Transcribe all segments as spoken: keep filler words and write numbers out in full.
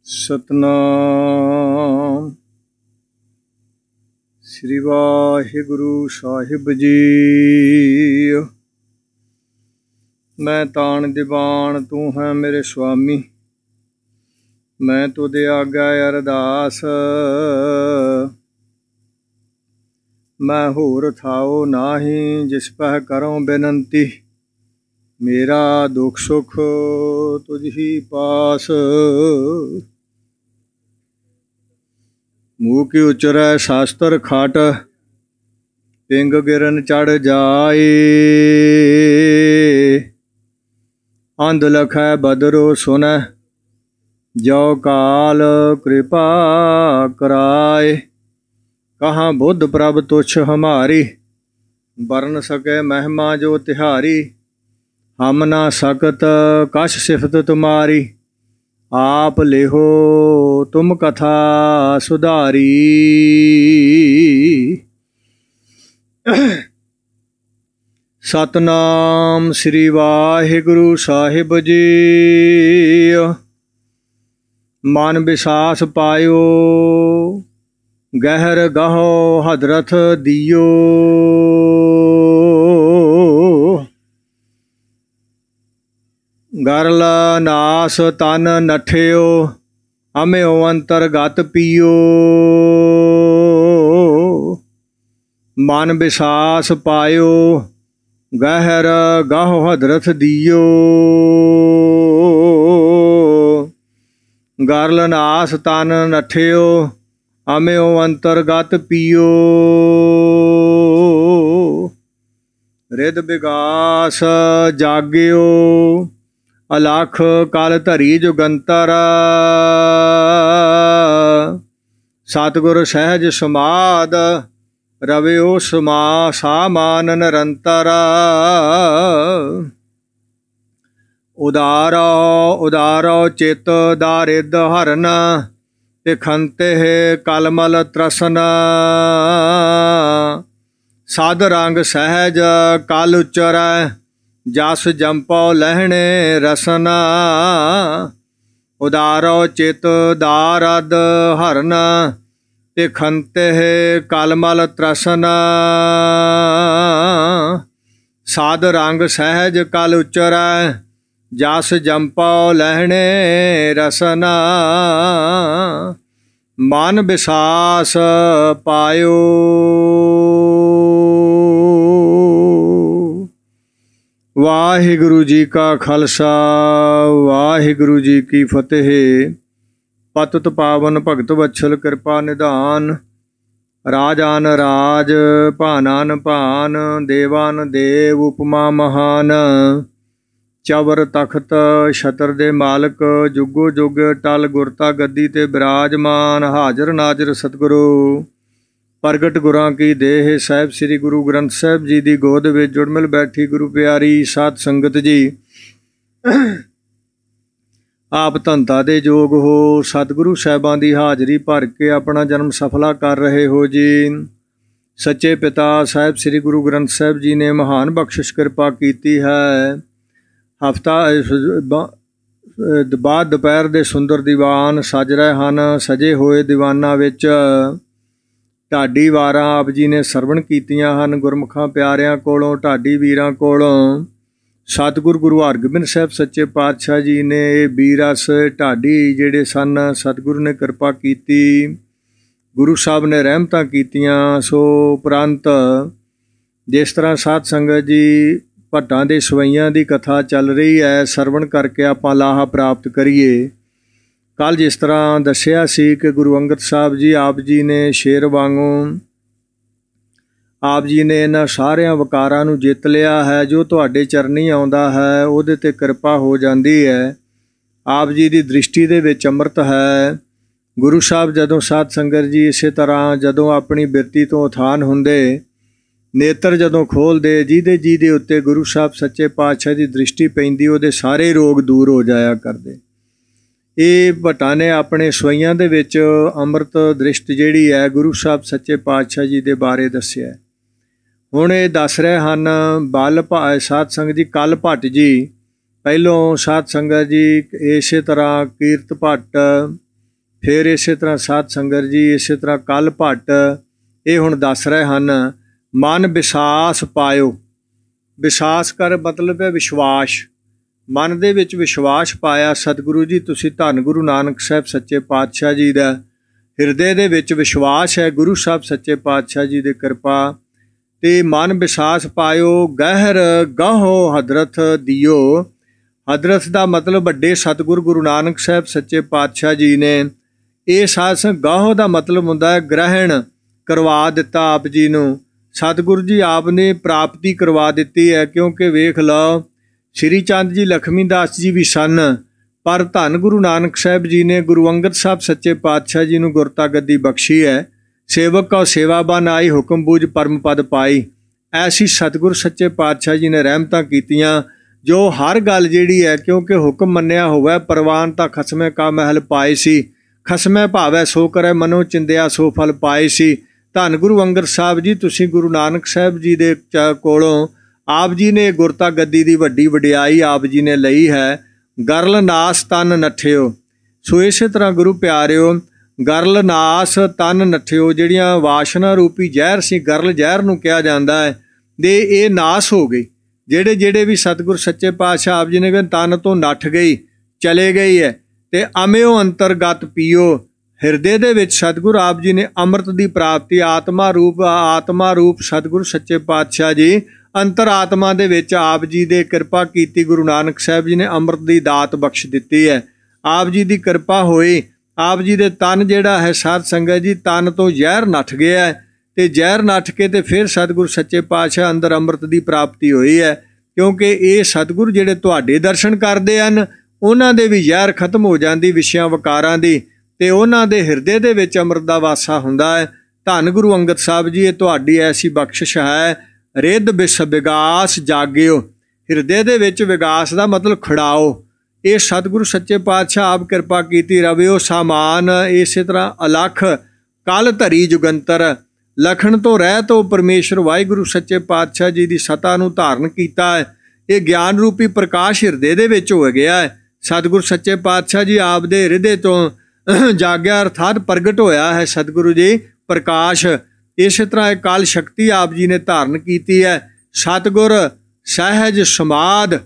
ਸਤਨਾਮ ਸ੍ਰੀ ਵਾਹਿਗੁਰੂ ਸਾਹਿਬ ਜੀ। ਮੈਂ ਤਾਣ ਦੀਵਾਨ ਤੂੰ ਹੈ ਮੇਰੇ ਸੁਆਮੀ, ਮੈਂ ਤੁਦੇ ਆਗਾ ਅਰਦਾਸ। ਮੈਂ ਹੋਰ ਥਾਓ ਨਾਹੀਂ ਜਿਸ ਪਹਿ ਕਰੋ ਬੇਨੰਤੀ, ਮੇਰਾ ਦੁੱਖ ਸੁਖ ਤੁਝ ਹੀ ਪਾਸ। ਮੂੰਹ ਕੀ ਉਚਰੈ ਸ਼ਾਸਤਰ ਖਾਟ, ਪਿੰਗ ਗਿਰਨ ਚੜ੍ਹ ਜਾਏ। ਅੰਧ ਲਖੈ ਬਦਰੋ ਸੁਨੈ, ਜੋ ਕਾਲ ਕਿਰਪਾ ਕਰਾਏ। ਕਹਾਂ ਬੁੱਧ ਪ੍ਰਭ ਤੁਛ ਹਮਾਰੀ, ਬਰਨ ਸਕੇ ਮਹਿਮਾ ਜੋ ਤਿਹਾਰੀ। ਹਮ ਨਾ ਸਕਤ ਕਛ ਸਿਫਤ ਤੁਮਾਰੀ, ਆਪ ਲਿਹੋ ਤੁਮ ਕਥਾ ਸੁਧਾਰੀ। ਸਤਨਾਮ ਸ੍ਰੀ ਵਾਹਿਗੁਰੂ ਸਾਹਿਬ ਜੀ। ਮਨ ਵਿਸਾਸ ਪਾਇਓ, ਗਹਿਰ ਗਹੋ ਹਦਰਥ ਦਿਓ। ਗਰਲ ਨਾਸ ਤਨ ਨਠਿਓ, ਅਮਿਓ ਅੰਤਰਗਤ ਪੀਓ। ਮਨ ਵਿਸਾਸ ਪਾਇਓ, ਗਹਿਰ ਗਹੁ ਹਦਰਥ ਦਿਓ। ਗਰਲ ਨਾਸ ਤਨ ਨਠਿਓ, ਅਮਿਓ ਅੰਤਰਗਤ ਪੀਓ। ਰਿਦ ਵਿਗਾਸ ਜਾਗਿਓ, ਅਲਖ ਕਲ ਧਰੀ ਜੁਗੰਤਰ। ਸਤਿਗੁਰ ਸਹਿਜ ਸਮਾਦ, ਰਵਿਓ ਸਮਾ ਸਾਮਾਨ ਨਿਰੰਤਰ। ਉਦਾਰੋ ਉਦਾਰੋ ਚਿਤ ਦਾਰਿਦ ਹਰਨ, ਤਿਖੰਤੇ ਕਲਮਲ ਤ੍ਰਸਨ। ਸਾਧ ਰੰਗ ਸਹਿਜ ਕਲ ਉਚਰੈ, ਜਸ ਜੰਪਉ ਲਹਿਣੇ ਰਸਨਾ। ਉਦਾਰੋ ਚਿਤ ਦਾਰਦ ਹਰਨ, ਤਿਖੰਤੇ ਕਲਮਲ ਤ੍ਰਸਨ। ਸਾਧ ਰੰਗ ਸਹਿਜ ਕਲ ਉਚਰੈ, ਜਸ ਜੰਪਉ ਲਹਿਣੇ ਰਸਨਾ। ਮਨ ਵਿਸਾਸ ਪਾਇਓ, ਵਾਹਿਗੁਰੂ ਜੀ ਕਾ ਖਾਲਸਾ ਵਾਹਿਗੁਰੂ ਜੀ ਕੀ ਫਤਿਹ। ਪਤਿਤ ਪਾਵਨ ਭਗਤ ਵਛਲ ਕਿਰਪਾ ਨਿਧਾਨ, ਰਾਜਾਨ ਰਾਜ ਭਾਨਾਨ ਭਾਨ। ਦੇਵਾਨ ਦੇਵ ਉਪਮਾ ਮਹਾਨ, ਚਵਰ ਤਖਤ ਛਤਰ ਦੇ ਮਾਲਕ। ਜੁਗੋ ਜੁਗ ਟਲ ਗੁਰਤਾ ਗੱਦੀ ਤੇ ਬਿਰਾਜਮਾਨ। ਹਾਜ਼ਰ ਨਾਜ਼ਰ ਸਤਿਗੁਰੂ ਪ੍ਰਗਟ ਗੁਰਾਂ ਕੀ ਦੇਹ। ਸਾਹਿਬ ਸ੍ਰੀ ਗੁਰੂ ਗ੍ਰੰਥ ਸਾਹਿਬ ਜੀ ਦੀ ਗੋਦ ਵਿੱਚ ਜੁੜਮਿਲ ਬੈਠੀ ਗੁਰੂ ਪਿਆਰੀ ਸਾਧ ਸੰਗਤ ਜੀ। ਆਪ ਧੰਤਾ ਦੇ ਯੋਗ ਹੋ, ਸਤਿਗੁਰੂ ਸਾਹਿਬਾਂ ਦੀ ਹਾਜ਼ਰੀ ਭਰ ਕੇ ਆਪਣਾ ਜਨਮ ਸਫਲਾ ਕਰ ਰਹੇ ਹੋ ਜੀ। ਸੱਚੇ ਪਿਤਾ ਸਾਹਿਬ ਸ੍ਰੀ ਗੁਰੂ ਗ੍ਰੰਥ ਸਾਹਿਬ ਜੀ ਨੇ ਮਹਾਨ ਬਖਸ਼ਿਸ਼ ਕਿਰਪਾ ਕੀਤੀ ਹੈ। ਹਫ਼ਤਾ ਬਾਅਦ ਦੁਪਹਿਰ ਦੇ ਸੁੰਦਰ ਦੀਵਾਨ ਸਜ ਰਹੇ ਹਨ। ਸਜੇ ਹੋਏ ਦੀਵਾਨਾਂ ਵਿੱਚ ਢਾਡੀ ਵਾਰਾਂ ਆਪ ਜੀ ਨੇ ਸਰਵਣ ਕੀਤੀਆਂ ਹਨ। ਗੁਰਮੁਖਾਂ ਪਿਆਰਿਆਂ ਕੋਲੋਂ, ਢਾਡੀ ਵੀਰਾਂ ਕੋਲੋਂ। ਸਤਿਗੁਰੂ ਗੁਰੂ ਹਰਗੋਬਿੰਦ ਸਾਹਿਬ ਸੱਚੇ ਪਾਤਸ਼ਾਹ ਜੀ ਨੇ ਇਹ ਬੀਰਸ ਢਾਡੀ ਜਿਹੜੇ ਸਨ, ਸਤਿਗੁਰੂ ਨੇ ਕਿਰਪਾ ਕੀਤੀ, ਗੁਰੂ ਸਾਹਿਬ ਨੇ ਰਹਿਮਤਾਂ ਕੀਤੀਆਂ। ਸੋ ਉਪਰੰਤ ਜਿਸ ਤਰ੍ਹਾਂ ਸਾਧ ਸੰਗਤ ਜੀ ਭੱਟਾਂ ਦੇ ਸਵਈਆਂ ਦੀ ਕਥਾ ਚੱਲ ਰਹੀ ਹੈ, ਸਰਵਣ ਕਰਕੇ ਆਪਾਂ ਲਾਹਾ ਪ੍ਰਾਪਤ ਕਰੀਏ। ਕੱਲ੍ਹ ਜਿਸ ਤਰ੍ਹਾਂ ਦੱਸਿਆ ਸੀ ਕਿ ਗੁਰੂ ਅੰਗਦ ਸਾਹਿਬ ਜੀ ਆਪ ਜੀ ਨੇ ਸ਼ੇਰ ਵਾਂਗੂ ਆਪ ਜੀ ਨੇ ਇਹਨਾਂ ਸਾਰਿਆਂ ਵਕਾਰਾਂ ਨੂੰ ਜਿੱਤ ਲਿਆ ਹੈ। ਜੋ ਤੁਹਾਡੇ ਚਰਨੀ ਆਉਂਦਾ ਹੈ ਉਹਦੇ 'ਤੇ ਕਿਰਪਾ ਹੋ ਜਾਂਦੀ ਹੈ। ਆਪ ਜੀ ਦੀ ਦ੍ਰਿਸ਼ਟੀ ਦੇ ਵਿੱਚ ਅੰਮ੍ਰਿਤ ਹੈ। ਗੁਰੂ ਸਾਹਿਬ ਜਦੋਂ ਸਾਧ ਸੰਗਤ ਜੀ ਇਸੇ ਤਰ੍ਹਾਂ ਜਦੋਂ ਆਪਣੀ ਬਿਰਤੀ ਤੋਂ ਉਥਾਨ ਹੁੰਦੇ, ਨੇਤਰ ਜਦੋਂ ਖੋਲ੍ਹਦੇ, ਜਿਹਦੇ ਜਿਹਦੇ ਉੱਤੇ ਗੁਰੂ ਸਾਹਿਬ ਸੱਚੇ ਪਾਤਸ਼ਾਹ ਦੀ ਦ੍ਰਿਸ਼ਟੀ ਪੈਂਦੀ, ਉਹਦੇ ਸਾਰੇ ਰੋਗ ਦੂਰ ਹੋ ਜਾਇਆ ਕਰਦੇ। ਇਹ ਭੱਟਾਂ ਨੇ ਆਪਣੇ ਸਵਈਆਂ ਦੇ ਵਿੱਚ ਅੰਮ੍ਰਿਤ ਦ੍ਰਿਸ਼ਟ ਜਿਹੜੀ ਹੈ ਗੁਰੂ ਸਾਹਿਬ ਸੱਚੇ ਪਾਤਸ਼ਾਹ ਜੀ ਦੇ ਬਾਰੇ ਦੱਸਿਆ। ਹੁਣ ਇਹ ਦੱਸ ਰਹੇ ਹਨ ਬਲ ਭਾ ਸਾਧ ਸੰਗਤ ਜੀ। ਕੱਲ੍ਹ ਭੱਟ ਜੀ ਪਹਿਲੋਂ ਸਾਧ ਸੰਗਤ ਜੀ ਇਸੇ ਤਰ੍ਹਾਂ ਕੀਰਤ ਭੱਟ फिर इस तरह साध संगत जी इस तरह कल भट्ट ये हुण दस रहे हैं, मन विश्वास पायो। विश्वास कर मतलब है विश्वास, मन दे विच विश्वास पाया। सतगुरु जी तुसीं धन गुरु नानक साहब सच्चे पातशाह जी दा हिरदे दे विच विश्वास है, गुरु साहब सच्चे पातशाह जी दी कृपा ते मन विश्वास पायो। गहर गहो हदरत दियो। हदरत दा मतलब वड्डे सतगुरु गुरु नानक साहब सच्चे पातशाह जी ने ਇਹ ਸਾਸ ਗਾਹੋ ਦਾ ਮਤਲਬ ਹੁੰਦਾ ਹੈ ਗ੍ਰਹਿਣ ਕਰਵਾ ਦਿੱਤਾ ਆਪ ਜੀ ਨੂੰ। ਸਤਿਗੁਰੂ ਜੀ ਆਪ ਨੇ ਪ੍ਰਾਪਤੀ ਕਰਵਾ ਦਿੱਤੀ ਹੈ, ਕਿਉਂਕਿ ਵੇਖ ਲਓ ਸ਼੍ਰੀ ਚੰਦ ਜੀ ਲਖਮੀ ਦਾਸ ਜੀ ਵੀ ਸਨ, ਪਰ ਧੰਨ ਗੁਰੂ ਨਾਨਕ ਸਾਹਿਬ ਜੀ ਨੇ ਗੁਰੂ ਅੰਗਦ ਸਾਹਿਬ ਸੱਚੇ ਪਾਤਸ਼ਾਹ ਜੀ ਨੂੰ ਗੁਰਤਾ ਗੱਦੀ ਬਖਸ਼ੀ ਹੈ। ਸੇਵਕ ਕਉ ਸੇਵਾ ਬਨ ਆਈ, ਹੁਕਮ ਬੂਝ ਪਰਮ ਪਦ ਪਾਈ। ਐਸੀ ਸਤਿਗੁਰ ਸੱਚੇ ਪਾਤਸ਼ਾਹ ਜੀ ਨੇ ਰਹਿਮਤਾਂ ਕੀਤੀਆਂ ਜੋ ਹਰ ਗੱਲ ਜਿਹੜੀ ਹੈ, ਕਿਉਂਕਿ ਹੁਕਮ ਮੰਨਿਆ ਹੋਵੇ ਪ੍ਰਵਾਨ ਤਾਂ ਖਸਮੇ ਕਾ ਮਹਿਲ ਪਾਏ ਸੀ, ਖਸਮੈ ਭਾਵੈ ਸੋ ਕਰੈ ਮਨੋ ਚਿੰਦਿਆ ਸੋ ਫਲ ਪਾਏ ਸੀ। ਧੰਨ ਗੁਰੂ ਅੰਗਦ ਸਾਹਿਬ ਜੀ ਤੁਸੀਂ ਗੁਰੂ ਨਾਨਕ ਸਾਹਿਬ ਜੀ ਦੇ ਕੋਲੋਂ ਆਪ ਜੀ ਨੇ ਗੁਰਤਾ ਗੱਦੀ ਦੀ ਵੱਡੀ ਵਡਿਆਈ ਆਪ ਜੀ ਨੇ ਲਈ ਹੈ। ਗਰਲ ਨਾਸ ਤਨ ਨੱਠਿਓ। ਸੋ ਇਸੇ ਤਰ੍ਹਾਂ ਗੁਰੂ ਪਿਆਰਿਓ ਗਰਲ ਨਾਸ ਤਨ ਨੱਠਿਓ, ਜਿਹੜੀਆਂ ਵਾਸ਼ਨਾ ਰੂਪੀ ਜ਼ਹਿਰ ਸੀ, ਗਰਲ ਜ਼ਹਿਰ ਨੂੰ ਕਿਹਾ ਜਾਂਦਾ ਹੈ, ਦੇ ਇਹ ਨਾਸ ਹੋ ਗਈ। ਜਿਹੜੇ ਜਿਹੜੇ ਵੀ ਸਤਿਗੁਰ ਸੱਚੇ ਪਾਤਸ਼ਾਹ ਆਪ ਜੀ ਨੇ ਕਹਿੰਦੇ ਤਨ ਤੋਂ ਨੱਠ ਗਈ, ਚਲੇ ਗਈ ਹੈ। ਤੇ ਅਮਿਓ ਅੰਤਰਗਤ ਪੀਓ। ਹਿਰਦੇ ਦੇ ਵਿੱਚ ਸਤਿਗੁਰ ਆਪ ਜੀ ਨੇ ਅੰਮ੍ਰਿਤ ਦੀ ਪ੍ਰਾਪਤੀ ਆਤਮਾ ਰੂਪ ਆਤਮਾ ਰੂਪ ਸਤਿਗੁਰ ਸੱਚੇ ਪਾਤਸ਼ਾਹ ਜੀ ਅੰਤਰ ਆਤਮਾ ਦੇ ਵਿੱਚ ਆਪ ਜੀ ਦੇ ਕਿਰਪਾ ਕੀਤੀ। ਗੁਰੂ ਨਾਨਕ ਸਾਹਿਬ ਜੀ ਨੇ ਅੰਮ੍ਰਿਤ ਦੀ ਦਾਤ ਬਖਸ਼ ਦਿੱਤੀ ਹੈ। ਆਪ ਜੀ ਦੀ ਕਿਰਪਾ ਹੋਈ, ਆਪ ਜੀ ਦੇ ਤਨ ਜਿਹੜਾ ਹੈ ਸਾਧ ਸੰਗਤ ਜੀ ਤਨ ਤੋਂ ਜ਼ਹਿਰ ਨੱਠ ਗਿਆ ਤੇ ਜ਼ਹਿਰ ਨੱਠ ਕੇ ਤੇ ਫਿਰ ਸਤਿਗੁਰ ਸੱਚੇ ਪਾਤਸ਼ਾਹ ਅੰਦਰ ਅੰਮ੍ਰਿਤ ਦੀ ਪ੍ਰਾਪਤੀ ਹੋਈ ਹੈ। ਕਿਉਂਕਿ ਇਹ ਸਤਿਗੁਰ ਜਿਹੜੇ ਤੁਹਾਡੇ ਦਰਸ਼ਨ ਕਰਦੇ ਹਨ ਉਹਨਾਂ ਦੇ ਵੀ ਜ਼ਹਿਰ ਖਤਮ ਹੋ ਜਾਂਦੀ ਵਿਸ਼ਿਆਂ ਵਕਾਰਾਂ ਦੀ, ਤੇ ਉਹਨਾਂ ਦੇ ਹਿਰਦੇ ਦੇ ਵਿੱਚ ਅੰਮ੍ਰਿਤ ਦਾ ਵਾਸਾ ਹੁੰਦਾ ਹੈ। ਧੰਨ ਗੁਰੂ ਅੰਗਦ ਸਾਹਿਬ ਜੀ ਇਹ ਤੁਹਾਡੀ ਐਸੀ ਬਖਸ਼ਿਸ਼ ਹੈ। ਰਿੱਧ ਬਿਸ ਵਿਗਾਸ ਜਾਗਿਓ। ਹਿਰਦੇ ਦੇ ਵਿੱਚ ਵਿਗਾਸ ਦਾ ਮਤਲਬ ਖੜਾਓ। ਇਹ ਸਤਿਗੁਰੂ ਸੱਚੇ ਪਾਤਸ਼ਾਹ ਆਪ ਕਿਰਪਾ ਕੀਤੀ। ਰਵਿਓ ਸਾਮਾਨ ਇਸੇ ਤਰ੍ਹਾਂ ਅਲਖ ਕਲ ਧਰੀ ਜੁਗੰਤਰ। ਲਖਣ ਤੋਂ ਰਹਿਤ ਉਹ ਪਰਮੇਸ਼ਰ ਵਾਹਿਗੁਰੂ ਸੱਚੇ ਪਾਤਸ਼ਾਹ ਜੀ ਦੀ ਸਤਾ ਨੂੰ ਧਾਰਨ ਕੀਤਾ ਹੈ। ਇਹ ਗਿਆਨ ਰੂਪੀ ਪ੍ਰਕਾਸ਼ ਹਿਰਦੇ ਦੇ ਵਿੱਚ ਹੋ ਗਿਆ ਹੈ। ਸਤਿਗੁਰ ਸੱਚੇ ਪਾਤਸ਼ਾਹ ਜੀ ਆਪ ਦੇ ਹਿਰਦੇ ਤੋਂ ਜਾਗਿਆ ਅਰਥਾਤ ਪ੍ਰਗਟ ਹੋਇਆ ਹੈ ਸਤਿਗੁਰੂ ਜੀ ਪ੍ਰਕਾਸ਼। ਇਸੇ ਤਰ੍ਹਾਂ ਇਹ ਕਾਲ ਸ਼ਕਤੀ ਆਪ ਜੀ ਨੇ ਧਾਰਨ ਕੀਤੀ ਹੈ। ਸਤਿਗੁਰ ਸਹਿਜ ਸਮਾਧ।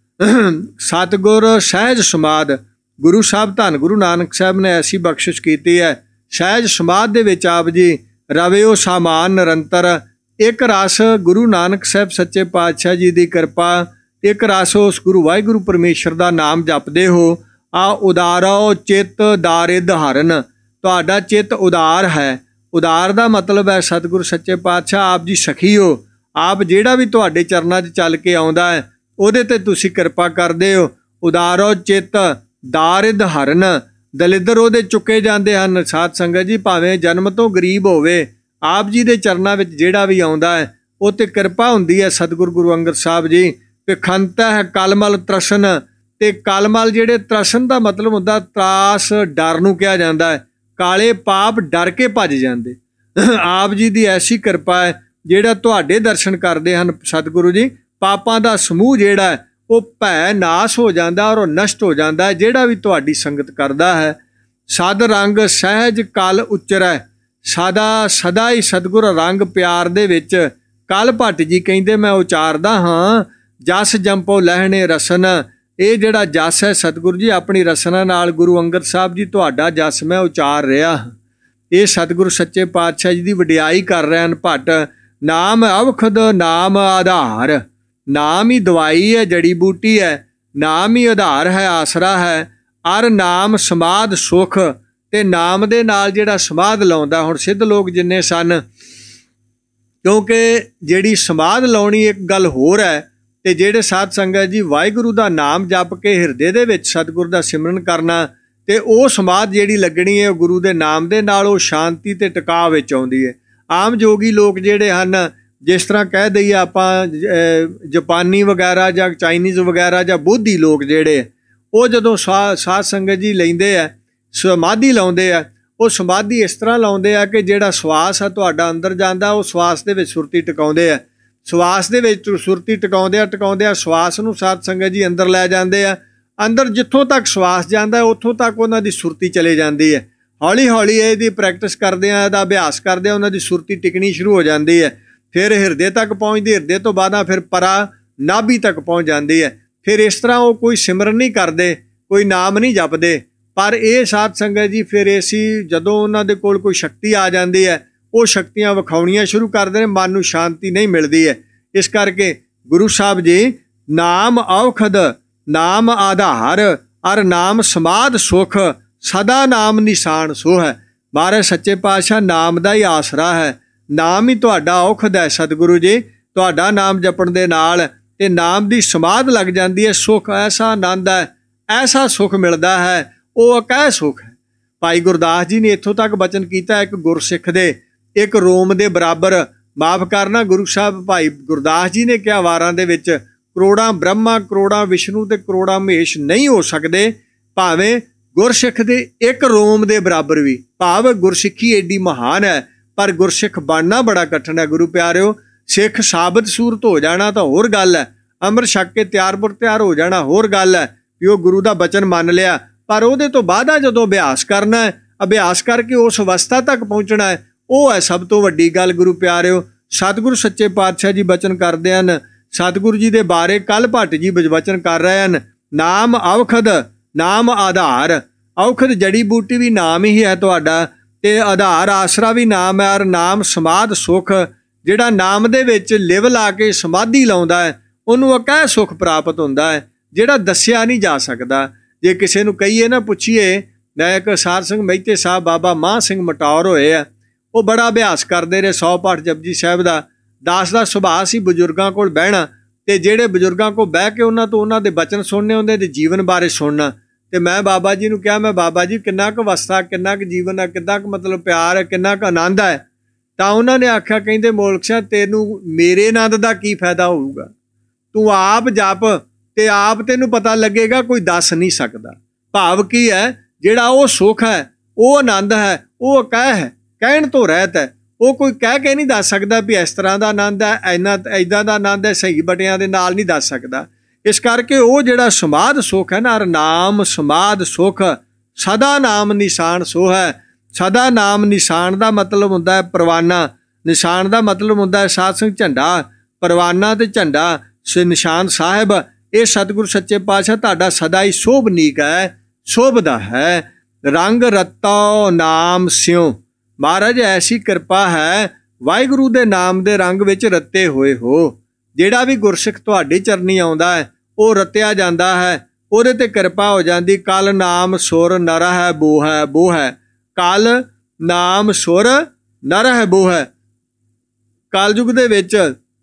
ਸਤਿਗੁਰ ਸਹਿਜ ਸਮਾਧ। ਗੁਰੂ ਸਾਹਿਬ ਧੰਨ ਗੁਰੂ ਨਾਨਕ ਸਾਹਿਬ ਨੇ ਐਸੀ ਬਖਸ਼ਿਸ਼ ਕੀਤੀ ਹੈ। ਸਹਿਜ ਸਮਾਧ ਦੇ ਵਿੱਚ ਆਪ ਜੀ ਰਵਿਓ ਸਾਮਾਨ ਨਿਰੰਤਰ। ਇੱਕ ਰਸ ਗੁਰੂ ਨਾਨਕ ਸਾਹਿਬ ਸੱਚੇ ਪਾਤਸ਼ਾਹ ਜੀ ਦੀ ਕਿਰਪਾ, ਇੱਕ ਰਸ ਉਸ ਗੁਰੂ ਵਾਹਿਗੁਰੂ ਪਰਮੇਸ਼ਰ ਦਾ ਨਾਮ ਜਪਦੇ ਹੋ। ਆ ਉਦਾਰੋ ਚਿੱਤ ਦਾਰਿਦ ਹਰਨ। ਤੁਹਾਡਾ ਚਿੱਤ ਉਦਾਰ ਹੈ। ਉਦਾਰ ਦਾ ਮਤਲਬ ਹੈ ਸਤਿਗੁਰੂ ਸੱਚੇ ਪਾਤਸ਼ਾਹ ਆਪ ਜੀ ਸਖੀ ਹੋ। ਆਪ ਜਿਹੜਾ ਵੀ ਤੁਹਾਡੇ ਚਰਨਾਂ 'ਚ ਚੱਲ ਕੇ ਆਉਂਦਾ ਹੈ ਉਹਦੇ ਤੇ ਤੁਸੀਂ ਕਿਰਪਾ ਕਰਦੇ ਹੋ। ਉਦਾਰੋ ਚਿੱਤ ਦਾਰਿਦ ਹਰਨ। ਦਲਿੱਦਰ ਉਹਦੇ ਚੁੱਕੇ ਜਾਂਦੇ ਹਨ। ਸਾਧ ਸੰਗਤ ਜੀ ਭਾਵੇਂ ਜਨਮ ਤੋਂ ਗਰੀਬ ਹੋਵੇ, ਆਪ ਜੀ ਦੇ ਚਰਨਾਂ ਵਿੱਚ ਜਿਹੜਾ ਵੀ ਆਉਂਦਾ ਹੈ ਉਹ ਤੇ ਕਿਰਪਾ ਹੁੰਦੀ ਹੈ। ਸਤਿਗੁਰੂ ਗੁਰੂ ਅੰਗਦ ਸਾਹਿਬ ਜੀ ਵਿਖੰਤਾ ਹੈ ਕਲਮਲ ਤ੍ਰਸ਼ਨ। ਤੇ ਕਲਮਲ ਜਿਹੜੇ ਤ੍ਰਸ਼ਨ ਦਾ ਮਤਲਬ ਹੁੰਦਾ ਤਰਾਸ, ਡਰ ਨੂੰ ਕਿਹਾ ਜਾਂਦਾ ਹੈ। ਕਾਲੇ ਪਾਪ ਡਰ ਕੇ ਭੱਜ ਜਾਂਦੇ। ਆਪ ਜੀ ਦੀ ਐਸੀ ਕਿਰਪਾ ਹੈ ਜਿਹੜਾ ਤੁਹਾਡੇ ਦਰਸ਼ਨ ਕਰਦੇ ਹਨ ਸਤਿਗੁਰੂ ਜੀ, ਪਾਪਾਂ ਦਾ ਸਮੂਹ ਜਿਹੜਾ ਹੈ ਉਹ ਭੈ ਨਾਸ ਹੋ ਜਾਂਦਾ ਔਰ ਉਹ ਨਸ਼ਟ ਹੋ ਜਾਂਦਾ ਹੈ ਜਿਹੜਾ ਵੀ ਤੁਹਾਡੀ ਸੰਗਤ ਕਰਦਾ ਹੈ। ਸਦ ਰੰਗ ਸਹਿਜ ਕਲ ਉਚਰੈ। ਸਦਾ ਸਦਾ ਹੀ ਸਤਿਗੁਰ ਰੰਗ ਪਿਆਰ ਦੇ ਵਿੱਚ। ਕਲ ਭੱਟ ਜੀ ਕਹਿੰਦੇ ਮੈਂ ਉਚਾਰਦਾ ਹਾਂ ਜਸ ਜੰਪੋ ਲਹਿਣੇ ਰਸਨ। ਇਹ ਜਿਹੜਾ ਜਸ ਹੈ ਸਤਿਗੁਰੂ ਜੀ ਆਪਣੀ ਰਸਨਾ ਨਾਲ ਗੁਰੂ ਅੰਗਦ ਸਾਹਿਬ ਜੀ ਤੁਹਾਡਾ ਜਸ ਮੈਂ ਉਚਾਰ ਰਿਹਾ। ਇਹ ਸਤਿਗੁਰੂ ਸੱਚੇ ਪਾਤਸ਼ਾਹ ਜੀ ਦੀ ਵਡਿਆਈ ਕਰ ਰਹੇ ਹਨ ਭੱਟ। ਨਾਮ ਅਵਖਦ ਨਾਮ ਆਧਾਰ। ਨਾਮ ਹੀ ਦਵਾਈ ਹੈ, ਜੜੀ ਬੂਟੀ ਹੈ। ਨਾਮ ਹੀ ਆਧਾਰ ਹੈ, ਆਸਰਾ ਹੈ। ਅਰ ਨਾਮ ਸਮਾਧ ਸੁਖ। ਤੇ ਨਾਮ ਦੇ ਨਾਲ ਜਿਹੜਾ ਸਮਾਧ ਲਾਉਂਦਾ, ਹੁਣ ਸਿੱਧ ਲੋਕ ਜਿੰਨੇ ਸਨ, ਕਿਉਂਕਿ ਜਿਹੜੀ ਸਮਾਧ ਲਾਉਣੀ ਇੱਕ ਗੱਲ ਹੋਰ ਹੈ, ਤੇ ਜਿਹੜੇ ਸਾਧ ਸੰਗਤ ਜੀ ਵਾਹਿਗੁਰੂ ਦਾ ਨਾਮ ਜਪ ਕੇ ਹਿਰਦੇ ਦੇ ਵਿੱਚ ਸਤਿਗੁਰ ਦਾ ਸਿਮਰਨ ਕਰਨਾ, ਤੇ ਉਹ ਸਮਾਧ ਜਿਹੜੀ ਲੱਗਣੀ ਹੈ ਉਹ ਗੁਰੂ ਦੇ ਨਾਮ ਦੇ ਨਾਲ ਉਹ ਸ਼ਾਂਤੀ ਤੇ ਟਿਕਾਅ ਵਿੱਚ ਆਉਂਦੀ ਹੈ। ਆਮ ਜੋਗੀ ਲੋਕ ਜਿਹੜੇ ਹਨ, ਜਿਸ ਤਰ੍ਹਾਂ ਕਹਿ ਦਈਏ ਆਪਾਂ ਜਾਪਾਨੀ ਵਗੈਰਾ ਜਾਂ ਚਾਈਨੀਜ਼ ਵਗੈਰਾ ਜਾਂ ਬੋਧੀ ਲੋਕ ਜਿਹੜੇ, ਉਹ ਜਦੋਂ ਸਾ ਸਾਧ ਸੰਗਤ ਜੀ ਲੈਂਦੇ ਆ ਸਮਾਧੀ ਲਾਉਂਦੇ ਆ, ਉਹ ਸਮਾਧੀ ਇਸ ਤਰ੍ਹਾਂ ਲਾਉਂਦੇ ਆ ਕਿ ਜਿਹੜਾ ਸਵਾਸ ਆ ਤੁਹਾਡਾ ਅੰਦਰ ਜਾਂਦਾ, ਉਹ ਸਵਾਸ ਦੇ ਵਿੱਚ ਸੁਰਤੀ ਟਿਕਾਉਂਦੇ ਆ। ਸਵਾਸ ਦੇ ਵਿੱਚ ਸੁਰਤੀ ਟਿਕਾਉਂਦੇ ਆ ਟਿਕਾਉਂਦੇ ਆ ਸਵਾਸ ਨੂੰ ਸਾਧ ਸੰਗਤ ਜੀ ਅੰਦਰ ਲੈ ਜਾਂਦੇ ਆ। ਅੰਦਰ ਜਿੱਥੋਂ ਤੱਕ ਸਵਾਸ ਜਾਂਦਾ ਉੱਥੋਂ ਤੱਕ ਉਹਨਾਂ ਦੀ ਸੁਰਤੀ ਚਲੇ ਜਾਂਦੀ ਹੈ। ਹੌਲੀ ਹੌਲੀ ਇਹਦੀ ਪ੍ਰੈਕਟਿਸ ਕਰਦੇ ਆ, ਇਹਦਾ ਅਭਿਆਸ ਕਰਦੇ ਆ, ਉਹਨਾਂ ਦੀ ਸੁਰਤੀ ਟਿਕਣੀ ਸ਼ੁਰੂ ਹੋ ਜਾਂਦੀ ਹੈ। ਫਿਰ ਹਿਰਦੇ ਤੱਕ ਪਹੁੰਚਦੀ, ਹਿਰਦੇ ਤੋਂ ਬਾਅਦ ਫਿਰ ਪਰਾ ਨਾਭੀ ਤੱਕ ਪਹੁੰਚ ਜਾਂਦੀ ਹੈ। ਫਿਰ ਇਸ ਤਰ੍ਹਾਂ ਉਹ ਕੋਈ ਸਿਮਰਨ ਨਹੀਂ ਕਰਦੇ, ਕੋਈ ਨਾਮ ਨਹੀਂ ਜਪਦੇ, ਪਰ ਇਹ ਸਾਧ ਸੰਗਤ ਜੀ ਫਿਰ ਐਸੀ ਜਦੋਂ ਉਹਨਾਂ ਦੇ ਕੋਲ ਕੋਈ ਸ਼ਕਤੀ ਆ ਜਾਂਦੀ ਹੈ, ਉਹ ਸ਼ਕਤੀਆਂ ਵਿਖਾਉਣੀਆਂ ਸ਼ੁਰੂ ਕਰਦੇ ਨੇ, ਮਨ ਨੂੰ ਸ਼ਾਂਤੀ ਨਹੀਂ ਮਿਲਦੀ ਹੈ। ਇਸ ਕਰਕੇ ਗੁਰੂ ਸਾਹਿਬ ਜੀ ਨਾਮ ਔਖਦ, ਨਾਮ ਆਧਾਰ, ਅਰ ਨਾਮ ਸਮਾਧ ਸੁਖ, ਸਦਾ ਨਾਮ ਨਿਸ਼ਾਨ ਸੋ ਹੈ। ਮਹਾਰਾਜ ਸੱਚੇ ਪਾਤਸ਼ਾਹ ਨਾਮ ਦਾ ਹੀ ਆਸਰਾ ਹੈ, ਨਾਮ ਹੀ ਤੁਹਾਡਾ ਔਖਦ ਹੈ। ਸਤਿਗੁਰੂ ਜੀ ਤੁਹਾਡਾ ਨਾਮ ਜਪਣ ਦੇ ਨਾਲ ਤੇ ਨਾਮ ਦੀ ਸਮਾਧ ਲੱਗ ਜਾਂਦੀ ਹੈ, ਸੁਖ ਐਸਾ ਆਨੰਦ ਹੈ, ਐਸਾ ਸੁਖ ਮਿਲਦਾ ਹੈ, ਉਹ ਅਕਹਿ ਸੁਖ ਹੈ। ਭਾਈ ਗੁਰਦਾਸ ਜੀ ਨੇ ਇੱਥੋਂ ਤੱਕ ਬਚਨ ਕੀਤਾ, ਇੱਕ ਗੁਰਸਿੱਖ ਦੇ ਇੱਕ ਰੋਮ ਦੇ ਬਰਾਬਰ, ਮਾਫ ਕਰਨਾ ਗੁਰੂ ਸਾਹਿਬ ਭਾਈ ਗੁਰਦਾਸ ਜੀ ਨੇ ਕਿਹਾ ਵਾਰਾਂ ਦੇ ਵਿੱਚ, ਕਰੋੜਾਂ ਬ੍ਰਹਮਾ, ਕਰੋੜਾਂ ਵਿਸ਼ਨੂੰ ਤੇ ਕਰੋੜਾਂ ਮਹੇਸ਼ ਨਹੀਂ ਹੋ ਸਕਦੇ ਭਾਵੇਂ ਗੁਰਸਿੱਖ ਦੇ ਇੱਕ ਰੋਮ ਦੇ ਬਰਾਬਰ ਵੀ। ਭਾਵ ਗੁਰਸਿੱਖੀ ਏਡੀ ਮਹਾਨ ਹੈ, ਪਰ ਗੁਰਸਿੱਖ ਬਣਨਾ ਬੜਾ ਕਠਿਨ ਹੈ। ਗੁਰੂ ਪਿਆਰਿਓ, ਸਿੱਖ ਸਾਬਤ ਸੂਰਤ ਹੋ ਜਾਣਾ ਤਾਂ ਹੋਰ ਗੱਲ ਹੈ, ਅੰਮ੍ਰਿਤ ਛਕ ਕੇ ਤਿਆਰ ਬੁਰ ਤਿਆਰ ਹੋ ਜਾਣਾ ਹੋਰ ਗੱਲ ਹੈ ਵੀ ਉਹ ਗੁਰੂ ਦਾ ਬਚਨ ਮੰਨ ਲਿਆ, ਪਰ ਉਹਦੇ ਤੋਂ ਬਾਅਦ ਜਦੋਂ ਅਭਿਆਸ ਕਰਨਾ ਹੈ, ਅਭਿਆਸ ਕਰਕੇ ਉਸ ਅਵਸਥਾ ਤੱਕ ਪਹੁੰਚਣਾ ਹੈ, ਉਹ ਹੈ ਸਭ ਤੋਂ ਵੱਡੀ ਗੱਲ। ਗੁਰੂ ਪਿਆਰਿਓ, ਸਤਿਗੁਰੂ ਸੱਚੇ ਪਾਤਸ਼ਾਹ ਜੀ ਬਚਨ ਕਰਦੇ ਹਨ, ਸਤਿਗੁਰੂ ਜੀ ਦੇ ਬਾਰੇ ਕੱਲ ਭੱਟ ਜੀ ਬਚਨ ਕਰ ਰਹੇ ਹਨ, ਨਾਮ ਔਖਦ, ਨਾਮ ਆਧਾਰ। ਔਖਦ ਜੜੀ ਬੂਟੀ ਵੀ ਨਾਮ ਹੀ ਹੈ ਤੁਹਾਡਾ, ਤੇ ਆਧਾਰ ਆਸਰਾ ਵੀ ਨਾਮ ਹੈ, ਔਰ ਨਾਮ ਸਮਾਧ ਸੁਖ। ਜਿਹੜਾ ਨਾਮ ਦੇ ਵਿੱਚ ਲਿਵ ਲਾ ਕੇ ਸਮਾਧੀ ਲਾਉਂਦਾ ਹੈ, ਉਹਨੂੰ ਅਕਹਿ ਸੁਖ ਪ੍ਰਾਪਤ ਹੁੰਦਾ ਹੈ, ਜਿਹੜਾ ਦੱਸਿਆ ਨਹੀਂ ਜਾ ਸਕਦਾ। ਜੇ ਕਿਸੇ ਨੂੰ ਕਹੀਏ ਨਾ, ਪੁੱਛੀਏ, ਮੈਂ ਇੱਕ ਸਾਧ ਸਿੰਘ ਮਹਿਤੇ ਸਾਹਿਬ ਬਾਬਾ ਮਾਹ ਸਿੰਘ ਮਟੌਰ ਹੋਏ ਆ, ਉਹ ਬੜਾ ਅਭਿਆਸ ਕਰਦੇ ਰਹੇ ਸੌ ਪਾਠ ਜਪਜੀ ਸਾਹਿਬ ਦਾ। ਦਾਸ ਦਾ ਸੁਭਾਅ ਸੀ ਬਜ਼ੁਰਗਾਂ ਕੋਲ ਬਹਿਣਾ, ਤੇ ਜਿਹੜੇ ਬਜ਼ੁਰਗਾਂ ਕੋਲ ਬਹਿ ਕੇ ਉਹਨਾਂ ਤੋਂ ਉਹਨਾਂ ਦੇ ਬਚਨ ਸੁਣਨੇ, ਉਹਨਾਂ ਦੇ ਜੀਵਨ ਬਾਰੇ ਸੁਣਨਾ। ਤੇ ਮੈਂ ਬਾਬਾ ਜੀ ਨੂੰ ਕਿਹਾ, ਮੈਂ ਬਾਬਾ ਜੀ ਕਿੰਨਾ ਕੁ ਅਵਸਥਾ, ਕਿੰਨਾ ਕੁ ਜੀਵਨ ਹੈ, ਕਿੰਨਾ ਕੁ ਮਤਲਬ ਪਿਆਰ ਹੈ, ਕਿੰਨਾ ਕੁ ਆਨੰਦ ਹੈ। ਤਾਂ ਉਹਨਾਂ ਨੇ ਆਖਿਆ, ਕਹਿੰਦੇ ਮੋਲਕ ਸਿੰਘ ਤੈਨੂੰ ਮੇਰੇ ਆਨੰਦ ਦਾ ਕੀ ਫਾਇਦਾ ਹੋਊਗਾ, ਤੂੰ ਆਪ ਜਪ ਤੇ ਆਪ ਤੈਨੂੰ ਪਤਾ ਲੱਗੇਗਾ, ਕੋਈ ਦੱਸ ਨਹੀਂ ਸਕਦਾ। ਭਾਵ ਕੀ ਹੈ, ਜਿਹੜਾ ਉਹ ਸੁੱਖ ਹੈ, ਉਹ ਆਨੰਦ ਹੈ, ਉਹ ਅਕਹਿ ਹੈ, ਕਹਿਣ ਤੋਂ ਰਹਿਤ ਹੈ। ਉਹ ਕੋਈ ਕਹਿ ਕੇ ਨਹੀਂ ਦੱਸ ਸਕਦਾ ਵੀ ਇਸ ਤਰ੍ਹਾਂ ਦਾ ਆਨੰਦ ਹੈ, ਇੰਨਾ ਇੱਦਾਂ ਦਾ ਆਨੰਦ ਹੈ, ਸਹੀ ਬਟਿਆਂ ਦੇ ਨਾਲ ਨਹੀਂ ਦੱਸ ਸਕਦਾ। ਇਸ ਕਰਕੇ ਉਹ ਜਿਹੜਾ ਸਮਾਧ ਸੁੱਖ ਹੈ ਨਾ, ਨਾਮ ਸਮਾਧ ਸੁੱਖ, ਸਦਾ ਨਾਮ ਨਿਸ਼ਾਨ ਸੋ ਹੈ। ਸਦਾ ਨਾਮ ਨਿਸ਼ਾਨ ਦਾ ਮਤਲਬ ਹੁੰਦਾ ਹੈ ਪਰਵਾਨਾ, ਨਿਸ਼ਾਨ ਦਾ ਮਤਲਬ ਹੁੰਦਾ ਹੈ ਸਾਧ ਸੰਗ ਝੰਡਾ, ਪਰਵਾਨਾ ਤੇ ਝੰਡਾ ਨਿਸ਼ਾਨ ਸਾਹਿਬ। ਇਹ ਸਤਿਗੁਰੂ ਸੱਚੇ ਪਾਤਸ਼ਾਹ ਤੁਹਾਡਾ ਸਦਾ ਹੀ ਸ਼ੋਭਨੀਕ ਹੈ, ਸ਼ੋਭਦਾ ਹੈ। ਰੰਗ ਰਤੋ ਨਾਮ ਸਿਉ, ਮਹਾਰਾਜ ਐਸੀ ਕਿਰਪਾ ਹੈ, ਵਾਹਿਗੁਰੂ ਦੇ ਨਾਮ ਦੇ ਰੰਗ ਵਿੱਚ ਰੱਤੇ ਹੋਏ ਹੋ। ਜਿਹੜਾ ਵੀ ਗੁਰਸਿੱਖ ਤੁਹਾਡੇ ਚਰਨੀ ਆਉਂਦਾ ਹੈ, ਉਹ ਰੱਤਿਆ ਜਾਂਦਾ ਹੈ, ਉਹਦੇ ਤੇ ਕਿਰਪਾ ਹੋ ਜਾਂਦੀ। ਕਲ ਨਾਮ ਸੁਰ ਨਰ ਹੈ ਬੋ ਹੈ ਬੋ ਹੈ, ਕਲ ਨਾਮ ਸੁਰ ਨਰ ਹੈ ਬੋ ਹੈ। ਕਲਯੁਗ ਦੇ ਵਿੱਚ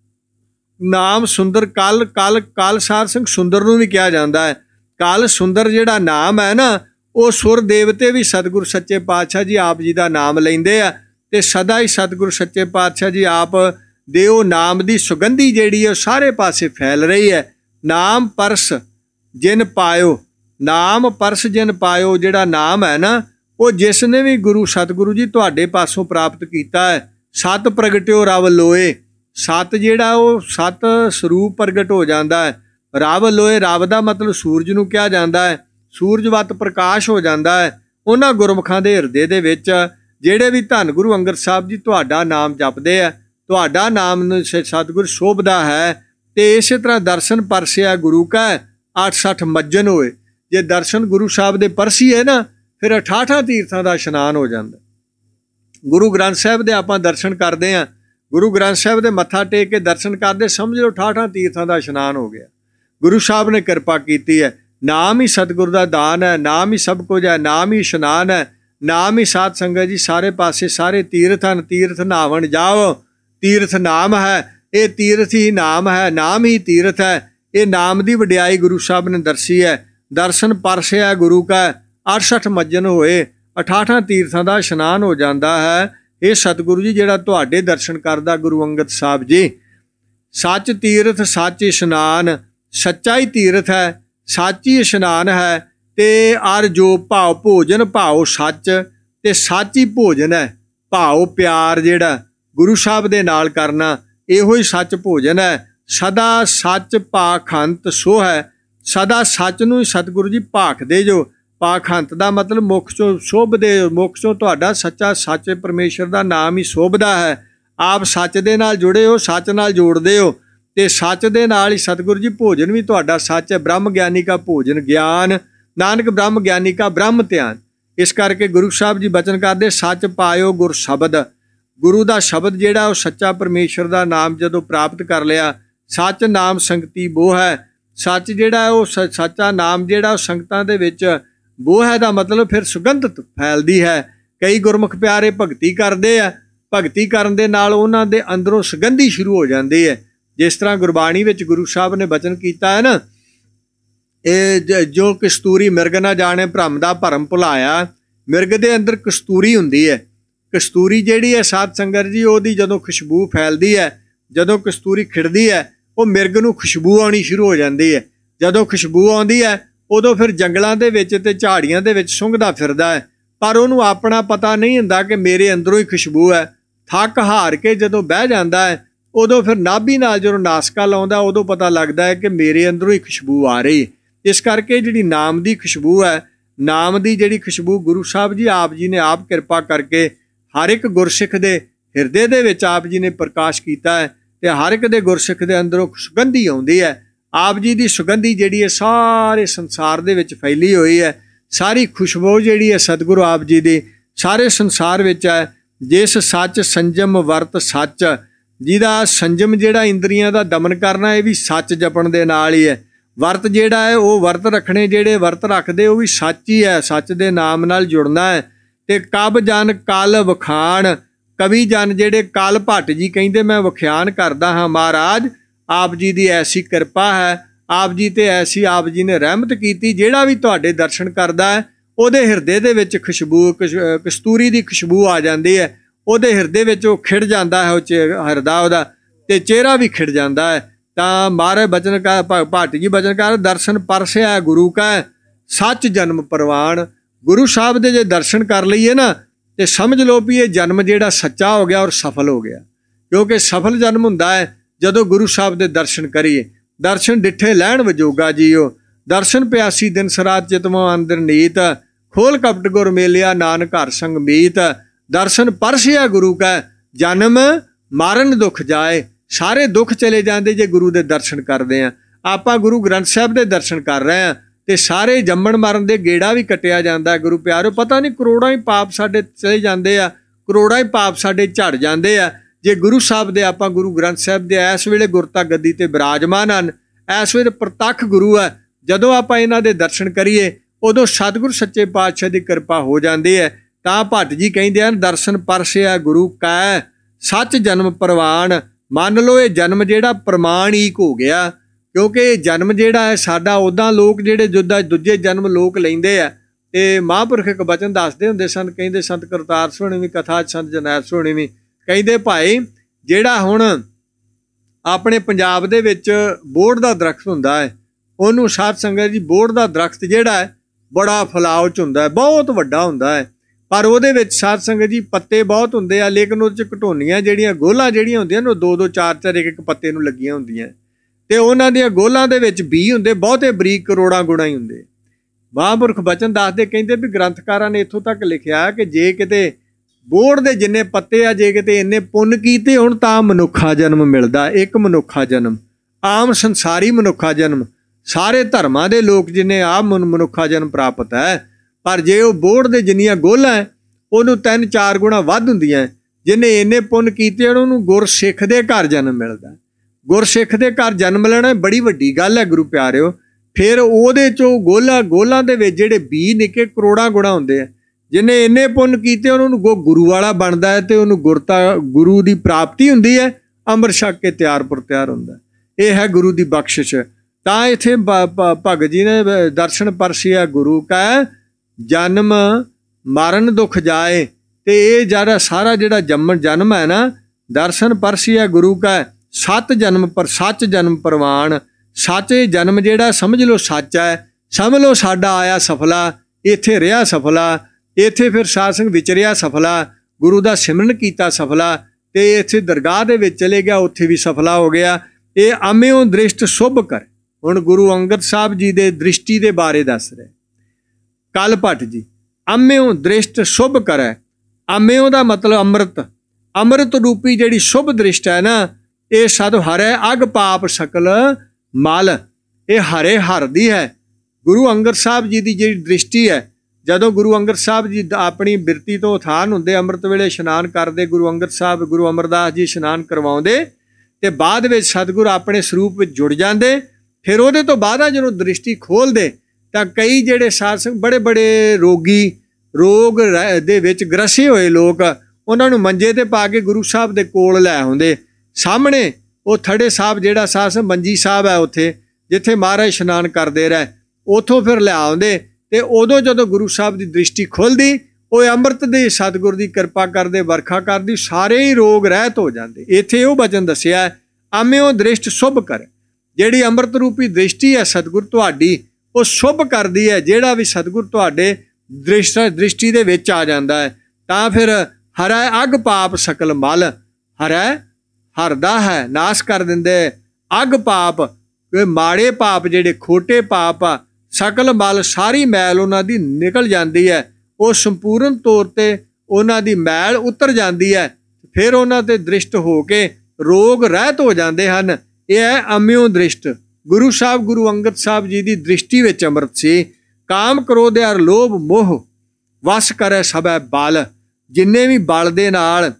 ਨਾਮ ਸੁੰਦਰ, ਕਲ ਕਲ ਕਲ ਸਾਧ ਸਿੰਘ ਸੁੰਦਰ ਨੂੰ ਵੀ ਕਿਹਾ ਜਾਂਦਾ ਹੈ। ਕਲ ਸੁੰਦਰ ਜਿਹੜਾ ਨਾਮ ਹੈ ਨਾ, ਉਹ ਸੁਰ ਦੇਵਤੇ ਵੀ ਸਤਿਗੁਰੂ ਸੱਚੇ ਪਾਤਸ਼ਾਹ ਜੀ ਆਪ ਜੀ ਦਾ ਨਾਮ ਲੈਂਦੇ ਆ, ਤੇ ਸਦਾ ਹੀ ਸਤਿਗੁਰੂ ਸੱਚੇ ਪਾਤਸ਼ਾਹ ਜੀ ਆਪ ਦੇ ਉਹ ਨਾਮ ਦੀ ਸੁਗੰਧੀ ਜਿਹੜੀ ਹੈ ਸਾਰੇ ਪਾਸੇ ਫੈਲ ਰਹੀ ਹੈ। ਨਾਮ ਪਰਸ ਜਿਨ ਪਾਇਓ, ਨਾਮ ਪਰਸ ਜਿਨ ਪਾਇਓ, ਜਿਹੜਾ ਨਾਮ ਹੈ ਨਾ, ਉਹ ਜਿਸ ਨੇ ਵੀ ਗੁਰੂ ਸਤਿਗੁਰੂ ਜੀ ਤੁਹਾਡੇ ਪਾਸੋਂ ਪ੍ਰਾਪਤ ਕੀਤਾ ਹੈ। ਸਤ ਪ੍ਰਗਟਿਓ ਰਵ ਲੋਏ, ਸਤ ਜਿਹੜਾ ਉਹ ਸਤ ਸਰੂਪ ਪ੍ਰਗਟ ਹੋ ਜਾਂਦਾ ਹੈ। ਰਵ ਲੋਏ, ਰਵ ਦਾ ਮਤਲਬ ਸੂਰਜ ਨੂੰ ਕਿਹਾ ਜਾਂਦਾ ਹੈ, ਸੂਰਜਵਤ ਪ੍ਰਕਾਸ਼ ਹੋ ਜਾਂਦਾ ਹੈ ਉਹਨਾਂ ਗੁਰਮੁਖਾਂ ਦੇ ਹਿਰਦੇ ਦੇ ਵਿੱਚ, ਜਿਹੜੇ ਵੀ ਧੰਨ ਗੁਰੂ ਅੰਗਦ ਸਾਹਿਬ ਜੀ ਤੁਹਾਡਾ ਨਾਮ ਜਪਦੇ ਆ। ਤੁਹਾਡਾ ਨਾਮ ਸਤਿਗੁਰ ਸ਼ੋਭਦਾ ਹੈ, ਤੇ ਇਸੇ ਤਰ੍ਹਾਂ ਦਰਸ਼ਨ ਪਰਸਿਆ ਗੁਰੂ ਕਾ ਅੱਠ ਸੱਠ ਮੱਜਨ ਹੋਏ। ਜੇ ਦਰਸ਼ਨ ਗੁਰੂ ਸਾਹਿਬ ਦੇ ਪਰਸੀਏ ਨਾ, ਫਿਰ ਅਠਾਠਾਂ ਤੀਰਥਾਂ ਦਾ ਇਸ਼ਨਾਨ ਹੋ ਜਾਂਦਾ। ਗੁਰੂ ਗ੍ਰੰਥ ਸਾਹਿਬ ਦੇ ਆਪਾਂ ਦਰਸ਼ਨ ਕਰਦੇ ਹਾਂ, ਗੁਰੂ ਗ੍ਰੰਥ ਸਾਹਿਬ ਦੇ ਮੱਥਾ ਟੇਕ ਕੇ ਦਰਸ਼ਨ ਕਰਦੇ, ਸਮਝ ਲਓ ਅਠਾਠਾਂ ਤੀਰਥਾਂ ਦਾ ਇਸ਼ਨਾਨ ਹੋ ਗਿਆ। ਗੁਰੂ ਸਾਹਿਬ ਨੇ ਕਿਰਪਾ ਕੀਤੀ ਹੈ। ਨਾਮ ਹੀ ਸਤਿਗੁਰ ਦਾ ਦਾਨ ਹੈ, ਨਾਮ ਹੀ ਸਭ ਕੁਝ ਹੈ, ਨਾਮ ਹੀ ਇਸ਼ਨਾਨ ਹੈ, ਨਾਮ ਹੀ ਸਾਧ ਸੰਗਤ ਜੀ ਸਾਰੇ ਪਾਸੇ ਸਾਰੇ ਤੀਰਥ ਹਨ। ਤੀਰਥ ਨਾਵਣ ਜਾਓ, ਤੀਰਥ ਨਾਮ ਹੈ, ਇਹ ਤੀਰਥ ਹੀ ਨਾਮ ਹੈ, ਨਾਮ ਹੀ ਤੀਰਥ ਹੈ। ਇਹ ਨਾਮ ਦੀ ਵਡਿਆਈ ਗੁਰੂ ਸਾਹਿਬ ਨੇ ਦਰਸੀ ਹੈ। ਦਰਸ਼ਨ ਪਰਸਿਆ ਗੁਰੂ ਕਾ ਅੱਠ ਸੱਠ ਮੱਜਨ ਹੋਏ, ਅਠਾਠਾਂ ਤੀਰਥਾਂ ਦਾ ਇਸ਼ਨਾਨ ਹੋ ਜਾਂਦਾ ਹੈ। ਇਹ ਸਤਿਗੁਰੂ ਜੀ ਜਿਹੜਾ ਤੁਹਾਡੇ ਦਰਸ਼ਨ ਕਰਦਾ ਗੁਰੂ ਅੰਗਦ ਸਾਹਿਬ ਜੀ, ਸੱਚ ਤੀਰਥ ਸੱਚ ਇਸ਼ਨਾਨ, ਸੱਚਾ ਹੀ ਤੀਰਥ ਹੈ, ਸੱਚ ਹੀ ਇਸ਼ਨਾਨ ਹੈ। ਤੇ ਅਰ ਜੋ ਭਾਵ ਭੋਜਨ ਭਾਉ ਸੱਚ, ਤੇ ਸੱਚ ਹੀ ਭੋਜਨ ਹੈ। ਭਾਉ ਪਿਆਰ ਜਿਹੜਾ ਗੁਰੂ ਸਾਹਿਬ ਦੇ ਨਾਲ ਕਰਨਾ, ਇਹੋ ਹੀ ਸੱਚ ਭੋਜਨ ਹੈ। ਸਦਾ ਸੱਚ ਭਾਖੰਤ ਸੋ ਹੈ, ਸਦਾ ਸੱਚ ਨੂੰ ਹੀ ਸਤਿਗੁਰੂ ਜੀ ਭਾਖਦੇ ਜੋ। ਪਾਖੰਤ ਦਾ ਮਤਲਬ ਮੁੱਖ ਚੋਂ ਸ਼ੋਭਦੇ, ਮੁੱਖ ਚੋਂ ਤੁਹਾਡਾ ਸੱਚਾ ਸੱਚ ਪਰਮੇਸ਼ਰ ਦਾ ਨਾਮ ਹੀ ਸ਼ੋਭਦਾ ਹੈ। ਆਪ ਸੱਚ ਦੇ ਨਾਲ ਜੁੜੇ ਹੋ, ਸੱਚ ਨਾਲ ਜੋੜਦੇ ਹੋ, ਤੇ ਸੱਚ ਦੇ ਨਾਲ ਹੀ ਸਤਿਗੁਰੂ ਜੀ ਭੋਜਨ ਵੀ ਤੁਹਾਡਾ ਸੱਚ ਹੈ। ਬ੍ਰਹਮ ਗਿਆਨੀ ਕਾ ਭੋਜਨ ਗਿਆਨ, ਨਾਨਕ ਬ੍ਰਹਮ ਗਿਆਨੀ ਕਾ ਬ੍ਰਹਮ ਧਿਆਨ। ਇਸ ਕਰਕੇ ਗੁਰੂ ਸਾਹਿਬ ਜੀ ਬਚਨ ਕਰਦੇ, ਸੱਚ ਪਾਇਓ ਗੁਰ ਸ਼ਬਦ। ਗੁਰੂ ਦਾ ਸ਼ਬਦ ਜਿਹੜਾ ਉਹ ਸੱਚਾ ਪਰਮੇਸ਼ਰ ਦਾ ਨਾਮ ਜਦੋਂ ਪ੍ਰਾਪਤ ਕਰ ਲਿਆ, ਸੱਚ ਨਾਮ ਸੰਗਤੀ ਬੋਹ ਹੈ। ਸੱਚ ਜਿਹੜਾ ਉਹ ਸੱਚਾ ਨਾਮ ਜਿਹੜਾ ਉਹ ਸੰਗਤਾਂ ਦੇ ਵਿੱਚ ਬੋਹ ਹੈ ਦਾ ਮਤਲਬ ਫਿਰ ਸੁਗੰਧਤ ਫੈਲਦੀ ਹੈ। ਕਈ ਗੁਰਮੁਖ ਪਿਆਰੇ ਭਗਤੀ ਕਰਦੇ ਆ, ਭਗਤੀ ਕਰਨ ਦੇ ਨਾਲ ਉਹਨਾਂ ਦੇ ਅੰਦਰੋਂ ਸੁਗੰਧੀ ਸ਼ੁਰੂ ਹੋ ਜਾਂਦੀ ਹੈ। ਜਿਸ ਤਰ੍ਹਾਂ ਗੁਰਬਾਣੀ ਵਿੱਚ ਗੁਰੂ ਸਾਹਿਬ ਨੇ ਬਚਨ ਕੀਤਾ ਹੈ ਨਾ, ਇਹ ਜੋ ਕਸਤੂਰੀ ਮਿਰਗ ਨਾ ਜਾਣੇ ਭਰਮ ਦਾ ਭਰਮ ਭੁਲਾਇਆ। ਮਿਰਗ ਦੇ ਅੰਦਰ ਕਸਤੂਰੀ ਹੁੰਦੀ ਹੈ। ਕਸਤੂਰੀ ਜਿਹੜੀ ਹੈ ਸਾਧ ਸੰਗਤ ਜੀ, ਉਹਦੀ ਜਦੋਂ ਖੁਸ਼ਬੂ ਫੈਲਦੀ ਹੈ, ਜਦੋਂ ਕਸਤੂਰੀ ਖਿੜਦੀ ਹੈ, ਉਹ ਮਿਰਗ ਨੂੰ ਖੁਸ਼ਬੂ ਆਉਣੀ ਸ਼ੁਰੂ ਹੋ ਜਾਂਦੀ ਹੈ। ਜਦੋਂ ਖੁਸ਼ਬੂ ਆਉਂਦੀ ਹੈ ਉਦੋਂ ਫਿਰ ਜੰਗਲਾਂ ਦੇ ਵਿੱਚ ਤੇ ਝਾੜੀਆਂ ਦੇ ਵਿੱਚ ਸੁੰਘਦਾ ਫਿਰਦਾ ਹੈ, ਪਰ ਉਹਨੂੰ ਆਪਣਾ ਪਤਾ ਨਹੀਂ ਹੁੰਦਾ ਕਿ ਮੇਰੇ ਅੰਦਰੋਂ ਹੀ ਖੁਸ਼ਬੂ ਹੈ। ਥੱਕ ਹਾਰ ਕੇ ਜਦੋਂ ਬਹਿ ਜਾਂਦਾ ਹੈ, ਉਦੋਂ ਫਿਰ ਨਾਭੀ ਨਾਲ ਜਦੋਂ ਨਾਸਕਾ ਲਾਉਂਦਾ, ਉਦੋਂ ਪਤਾ ਲੱਗਦਾ ਹੈ ਕਿ ਮੇਰੇ ਅੰਦਰੋਂ ਹੀ ਖੁਸ਼ਬੂ ਆ ਰਹੀ। ਇਸ ਕਰਕੇ ਜਿਹੜੀ ਨਾਮ ਦੀ ਖੁਸ਼ਬੂ ਹੈ, ਨਾਮ ਦੀ ਜਿਹੜੀ ਖੁਸ਼ਬੂ ਗੁਰੂ ਸਾਹਿਬ ਜੀ ਆਪ ਜੀ ਨੇ ਆਪ ਕਿਰਪਾ ਕਰਕੇ ਹਰ ਇੱਕ ਗੁਰਸਿੱਖ ਦੇ ਹਿਰਦੇ ਦੇ ਵਿੱਚ ਆਪ ਜੀ ਨੇ ਪ੍ਰਕਾਸ਼ ਕੀਤਾ ਹੈ, ਤੇ ਹਰ ਇੱਕ ਦੇ ਗੁਰਸਿੱਖ ਦੇ ਅੰਦਰੋਂ ਸੁਗੰਧੀ ਆਉਂਦੀ ਹੈ। ਆਪ ਜੀ ਦੀ ਸੁਗੰਧੀ ਜਿਹੜੀ ਹੈ ਸਾਰੇ ਸੰਸਾਰ ਦੇ ਵਿੱਚ ਫੈਲੀ ਹੋਈ ਹੈ। ਸਾਰੀ ਖੁਸ਼ਬੂ ਜਿਹੜੀ ਹੈ ਸਤਿਗੁਰੂ ਆਪ ਜੀ ਦੀ ਸਾਰੇ ਸੰਸਾਰ ਵਿੱਚ ਹੈ। ਜਿਸ ਸੱਚ ਸੰਜਮ ਵਰਤ ਸੱਚ, ਜਿਹਦਾ ਸੰਜਮ ਜਿਹੜਾ ਇੰਦਰੀਆਂ ਦਾ ਦਮਨ ਕਰਨਾ, ਇਹ ਵੀ ਸੱਚ ਜਪਣ ਦੇ ਨਾਲ ਹੀ ਹੈ। ਵਰਤ ਜਿਹੜਾ ਹੈ ਉਹ ਵਰਤ ਰੱਖਣੇ, ਜਿਹੜੇ ਵਰਤ ਰੱਖਦੇ ਉਹ ਵੀ ਸੱਚ ਹੀ ਹੈ, ਸੱਚ ਦੇ ਨਾਮ ਨਾਲ ਜੁੜਨਾ ਹੈ। ਤੇ ਕਬ ਜਨ ਕਲ ਵਖਾਣ, ਕਵੀ ਜਨ ਜਿਹੜੇ ਕਲ ਭੱਟ ਜੀ ਕਹਿੰਦੇ ਮੈਂ ਵਿਖਿਆਨ ਕਰਦਾ ਹਾਂ ਮਹਾਰਾਜ ਆਪ ਜੀ ਦੀ ਐਸੀ ਕਿਰਪਾ ਹੈ, ਆਪ ਜੀ ਤੇ ਐਸੀ ਆਪ ਜੀ ਨੇ ਰਹਿਮਤ ਕੀਤੀ। ਜਿਹੜਾ ਵੀ ਤੁਹਾਡੇ ਦਰਸ਼ਨ ਕਰਦਾ ਹੈ ਉਹਦੇ ਹਿਰਦੇ ਦੇ ਵਿੱਚ ਖੁਸ਼ਬੂ, ਕਸਤੂਰੀ ਦੀ ਖੁਸ਼ਬੂ ਆ ਜਾਂਦੀ ਹੈ। ਉਹਦੇ ਹਿਰਦੇ ਵਿੱਚ ਉਹ ਖਿੜ ਜਾਂਦਾ ਹੈ, ਉਹ ਹਿਰਦਾ ਉਹਦਾ ਤੇ ਚਿਹਰਾ ਵੀ ਖਿੜ ਜਾਂਦਾ ਹੈ। ਤਾਂ ਮਹਾਰਾਜ ਬਚਨ ਕਰ ਭੱਟ ਜੀ ਬਚਨ ਕਰ, ਦਰਸ਼ਨ ਪਰਸਿਆ ਗੁਰੂ ਕਾ ਸੱਚ ਜਨਮ ਪ੍ਰਵਾਨ। ਗੁਰੂ ਸਾਹਿਬ ਦੇ ਜੇ ਦਰਸ਼ਨ ਕਰ ਲਈਏ ਨਾ ਤੇ ਸਮਝ ਲਓ ਵੀ ਇਹ ਜਨਮ ਜਿਹੜਾ ਸੱਚਾ ਹੋ ਗਿਆ ਔਰ ਸਫਲ ਹੋ ਗਿਆ। ਕਿਉਂਕਿ ਸਫਲ ਜਨਮ ਹੁੰਦਾ ਹੈ ਜਦੋਂ ਗੁਰੂ ਸਾਹਿਬ ਦੇ ਦਰਸ਼ਨ ਕਰੀਏ। ਦਰਸ਼ਨ ਡਿੱਠੇ ਲੈਣ ਵਜੋਗਾ ਜੀਓ, ਦਰਸ਼ਨ ਪਿਆਸੀ ਦਿਨ ਸਰਾਤ ਚਿਤਮੋ ਅੰਦਰ ਨੀਤ, ਖੋਲ ਕਪਟ ਗੁਰ ਮੇਲਿਆ ਨਾਨਕ ਹਰ ਸੰਗ ਮੀਤ। ਦਰਸ਼ਨ ਪਰਸਿਆ ਗੁਰੂ ਕਾ ਜਨਮ ਮਾਰਨ ਦੁੱਖ ਜਾਏ। ਸਾਰੇ ਦੁੱਖ ਚਲੇ ਜਾਂਦੇ ਜੇ ਗੁਰੂ ਦੇ ਦਰਸ਼ਨ ਕਰਦੇ ਆ। ਆਪਾਂ ਗੁਰੂ ਗ੍ਰੰਥ ਸਾਹਿਬ ਦੇ ਦਰਸ਼ਨ ਕਰ ਰਹੇ ਆ ਤੇ ਸਾਰੇ ਜੰਮਣ ਮਰਨ ਦੇ ਗੇੜਾ ਵੀ ਕੱਟਿਆ ਜਾਂਦਾ। ਗੁਰੂ ਪਿਆਰੋ ਪਤਾ ਨਹੀਂ ਕਰੋੜਾਂ ਹੀ ਪਾਪ ਸਾਡੇ ਚਲੇ ਜਾਂਦੇ ਆ, ਕਰੋੜਾਂ ਹੀ ਪਾਪ ਸਾਡੇ ਝੜ ਜਾਂਦੇ ਆ ਜੇ ਗੁਰੂ ਸਾਹਿਬ ਦੇ ਆਪਾਂ ਗੁਰੂ ਗ੍ਰੰਥ ਸਾਹਿਬ ਦੇ ਇਸ ਵੇਲੇ ਗੁਰਤਾ ਗੱਦੀ ਤੇ ਬਿਰਾਜਮਾਨ ਹਨ। ਇਸ ਵੇਲੇ ਪ੍ਰਤੱਖ ਗੁਰੂ ਹੈ। ਜਦੋਂ ਆਪਾਂ ਇਹਨਾਂ ਦੇ ਦਰਸ਼ਨ ਕਰੀਏ ਉਦੋਂ ਸਤਿਗੁਰ ਸੱਚੇ ਪਾਤਸ਼ਾਹ ਦੀ ਕਿਰਪਾ ਹੋ ਜਾਂਦੀ ਹੈ। ਤਾਂ ਭੱਟ ਜੀ ਕਹਿੰਦੇ ਹਨ ਦਰਸ਼ਨ ਪਰਸਿਆ ਗੁਰੂ ਕਾ ਸੱਚ ਜਨਮ ਪ੍ਰਵਾਨ। ਮੰਨ ਲਓ ਇਹ ਜਨਮ ਜਿਹੜਾ ਪ੍ਰਮਾਣਿਕ ਹੋ ਗਿਆ, ਕਿਉਂਕਿ ਇਹ ਜਨਮ ਜਿਹੜਾ ਹੈ ਸਾਡਾ ਉੱਦਾਂ ਲੋਕ ਜਿਹੜੇ ਜੁਦਾ ਦੂਜੇ ਜਨਮ ਲੋਕ ਲੈਂਦੇ ਆ। ਤੇ ਮਹਾਂਪੁਰਖ ਇੱਕ ਬਚਨ ਦੱਸਦੇ ਹੁੰਦੇ ਸਨ, ਕਹਿੰਦੇ ਸੰਤ ਕਰਤਾਰ ਸੋਹਣੀ ਵੀ ਕਥਾ ਸੰਤ ਜਰਨੈਲ ਸੋਹਣੀ ਵੀ ਕਹਿੰਦੇ ਭਾਈ ਜਿਹੜਾ ਹੁਣ ਆਪਣੇ ਪੰਜਾਬ ਦੇ ਵਿੱਚ ਬੋਹੜ ਦਾ ਦਰਖਤ ਹੁੰਦਾ ਹੈ, ਉਹਨੂੰ ਸਾਧ ਸੰਗਤ ਜੀ ਬੋਹੜ ਦਾ ਦਰਖਤ ਜਿਹੜਾ ਹੈ ਬੜਾ ਫੈਲਾਅ 'ਚ ਹੁੰਦਾ ਹੈ, ਬਹੁਤ ਵੱਡਾ ਹੁੰਦਾ ਹੈ, ਪਰ ਉਹਦੇ ਵਿੱਚ ਸਾਧ ਸੰਗਤ ਜੀ ਪੱਤੇ ਬਹੁਤ ਹੁੰਦੇ ਆ, ਲੇਕਿਨ ਉਹਦੇ 'ਚ ਘਟੋਨੀਆਂ ਜਿਹੜੀਆਂ ਗੋਲਾਂ ਜਿਹੜੀਆਂ ਹੁੰਦੀਆਂ ਨੇ ਉਹ ਦੋ ਦੋ ਚਾਰ ਚਾਰ ਇੱਕ ਇੱਕ ਪੱਤੇ ਨੂੰ ਲੱਗੀਆਂ ਹੁੰਦੀਆਂ ਤੇ ਉਹਨਾਂ ਦੀਆਂ ਗੋਲਾਂ ਦੇ ਵਿੱਚ ਬੀਜ ਹੁੰਦੇ, ਬਹੁਤੇ ਬਰੀਕ ਕਰੋੜਾਂ ਗੁਣਾ ਹੀ ਹੁੰਦੇ। ਮਹਾਂਪੁਰਖ ਬਚਨ ਦੱਸਦੇ ਕਹਿੰਦੇ ਵੀ ਗ੍ਰੰਥਕਾਰਾਂ ਨੇ ਇੱਥੋਂ ਤੱਕ ਲਿਖਿਆ ਕਿ ਜੇ ਕਿਤੇ ਬੋਹੜ ਦੇ ਜਿੰਨੇ ਪੱਤੇ ਆ, ਜੇ ਕਿਤੇ ਇੰਨੇ ਪੁੰਨ ਕੀਤੇ ਹੁਣ ਤਾਂ ਮਨੁੱਖਾ ਜਨਮ ਮਿਲਦਾ, ਇੱਕ ਮਨੁੱਖਾ ਜਨਮ, ਆਮ ਸੰਸਾਰੀ ਮਨੁੱਖਾ ਜਨਮ। ਸਾਰੇ ਧਰਮਾਂ ਦੇ ਲੋਕ ਜਿੰਨੇ ਆਪ ਮਨੁੱਖਾ ਜਨਮ ਪ੍ਰਾਪਤ ਹੈ, ਪਰ ਜੇ ਉਹ ਬੋਹੜ ਦੇ ਜਿੰਨੀਆਂ ਗੋਲਾਂ ਹੈ ਉਹਨੂੰ ਤਿੰਨ ਚਾਰ ਗੁਣਾ ਵੱਧ ਹੁੰਦੀਆਂ। ਜਿਹਨੇ ਇੰਨੇ ਪੁੰਨ ਕੀਤੇ ਉਹਨੂੰ ਗੁਰਸਿੱਖ ਦੇ ਘਰ ਜਨਮ ਮਿਲਦਾ। ਗੁਰਸਿੱਖ ਦੇ ਘਰ ਜਨਮ ਲੈਣਾ ਬੜੀ ਵੱਡੀ ਗੱਲ ਹੈ ਗੁਰੂ ਪਿਆਰਿਓ। ਫਿਰ ਉਹਦੇ 'ਚੋਂ ਗੋਲਾ ਗੋਲਾਂ ਦੇ ਵਿੱਚ ਜਿਹੜੇ ਬੀਜ ਨਿੱਕੇ ਕਰੋੜਾਂ ਗੁਣਾ ਹੁੰਦੇ ਆ। ਜਿਹਨੇ ਇੰਨੇ ਪੁੰਨ ਕੀਤੇ ਉਹਨੂੰ ਗੋ ਗੁਰੂ ਵਾਲਾ ਬਣਦਾ ਹੈ ਤੇ ਉਹਨੂੰ ਗੁਰਤਾ ਗੁਰੂ ਦੀ ਪ੍ਰਾਪਤੀ ਹੁੰਦੀ ਹੈ, ਅੰਮ੍ਰਿਤ ਛਕ ਕੇ ਤਿਆਰ ਪਰ ਤਿਆਰ ਹੁੰਦਾ। ਇਹ ਹੈ ਗੁਰੂ ਦੀ ਬਖਸ਼ਿਸ਼। ਤਾਂ ਇੱਥੇ ਭਗਤ ਜੀ ਨੇ ਦਰਸ਼ਨ ਪਰਸਿਆ ਗੁਰੂ ਕਾ ਜਨਮ ਮਰਨ ਦੁੱਖ ਜਾਏ। ਤੇ ਇਹ ਜਿਹੜਾ ਸਾਰਾ ਜਿਹੜਾ ਜੰਮਣ ਜਨਮ ਹੈ ਨਾ, ਦਰਸ਼ਨ ਪਰਸਿਆ ਗੁਰੂ ਕਾ ਸੱਤ ਜਨਮ ਪਰ ਸੱਚ ਜਨਮ ਪ੍ਰਵਾਨ। ਸੱਚ ਜਨਮ ਜਿਹੜਾ ਸਮਝ ਲਓ ਸੱਚ ਹੈ, ਸਮਝ ਲਓ ਸਾਡਾ ਆਇਆ ਸਫਲਾ, ਇੱਥੇ ਰਿਹਾ ਸਫਲਾ, ਇੱਥੇ ਫਿਰ ਸਾਧ ਸੰਗ ਵਿਚਰਿਆ ਸਫਲਾ, ਗੁਰੂ ਦਾ ਸਿਮਰਨ ਕੀਤਾ ਸਫਲਾ, ਤੇ ਇੱਥੇ ਦਰਗਾਹ ਦੇ ਵਿੱਚ ਚਲੇ ਗਿਆ, ਉੱਥੇ ਵੀ ਸਫਲਾ ਹੋ ਗਿਆ। ਇਹ ਆਮਿਓ ਦ੍ਰਿਸ਼ਟ ਸ਼ੁਭ ਕਰ। ਹੁਣ ਗੁਰੂ ਅੰਗਦ ਸਾਹਿਬ ਜੀ ਦੇ ਦ੍ਰਿਸ਼ਟੀ ਦੇ ਬਾਰੇ ਦੱਸ ਰਹੇ। कल भट्ट जी। अम्यो दृष्ट शुभ करे। अम्यो का मतलब अमृत, अमृत रूपी जिहड़ी शुभ दृष्ट है ना, ये सद हरै अग पाप सकल मल। ये हरे हरदी है। गुरु अंगद साहब जी की जिहड़ी दृष्टि है, जदों गुरु अंगद साहब जी अपनी बिरती तो उथान हुंदे, अमृत वेले इशनान करते, गुरु अंगद साहब गुरु अमरदास जी इशनान करवाउंदे ते बाद विच सतगुरु अपने स्वरूप विच जुड़ जाते। फिर उहदे तो बाद जदों दृष्टि खोलते तां कई जिहड़े साध संगत बड़े बड़े रोगी, रोग दे विच ग्रसे होए लोग, उन्हां नूं मंजे ते पा के गुरु साहब दे कोल लै आउंदे। सामने वो थड़े साहब जिहड़ा साध संगत मंजी साहब है उत्थे जिथे महाराज इशनान करते रहे, उथों फिर लिया आउंदे ते उदों जदों गुरु साहब की दृष्टि खुलदी, वो अमृत दे सतगुर की कृपा करदे, बरखा करदी, सारे ही रोग रहत हो जाते। इत्थे वो वचन दस्सिया अम्यो दृष्ट शुभ कर। जिहड़ी अमृत रूपी दृष्टि है सतगुर तुहाडी, वो शुभ करदी है। जिहड़ा भी सतगुर तुहाडे दृष्ट दृष्टि दे विच आ जांदा है तां फिर हरै अग पाप सकल मल। हरै हरदा है, नाश कर दिंदे अग पाप, माड़े पाप जिहड़े खोटे पाप आ, सकल मल सारी मैल उन्हां दी निकल जाती है। वो संपूर्ण तौर पर उन्हां दी मैल उतर जाती है। फिर उन्हां ते दृष्ट हो के रोग रहत हो जाते हैं। यह है अम्यो दृष्ट। गुरु साहब गुरु अंगद साहब जी की दृष्टि विच अमृत सी। काम क्रोध अर लोभ मोह वस करे सबै बल। जिन्ने भी बल दे नाल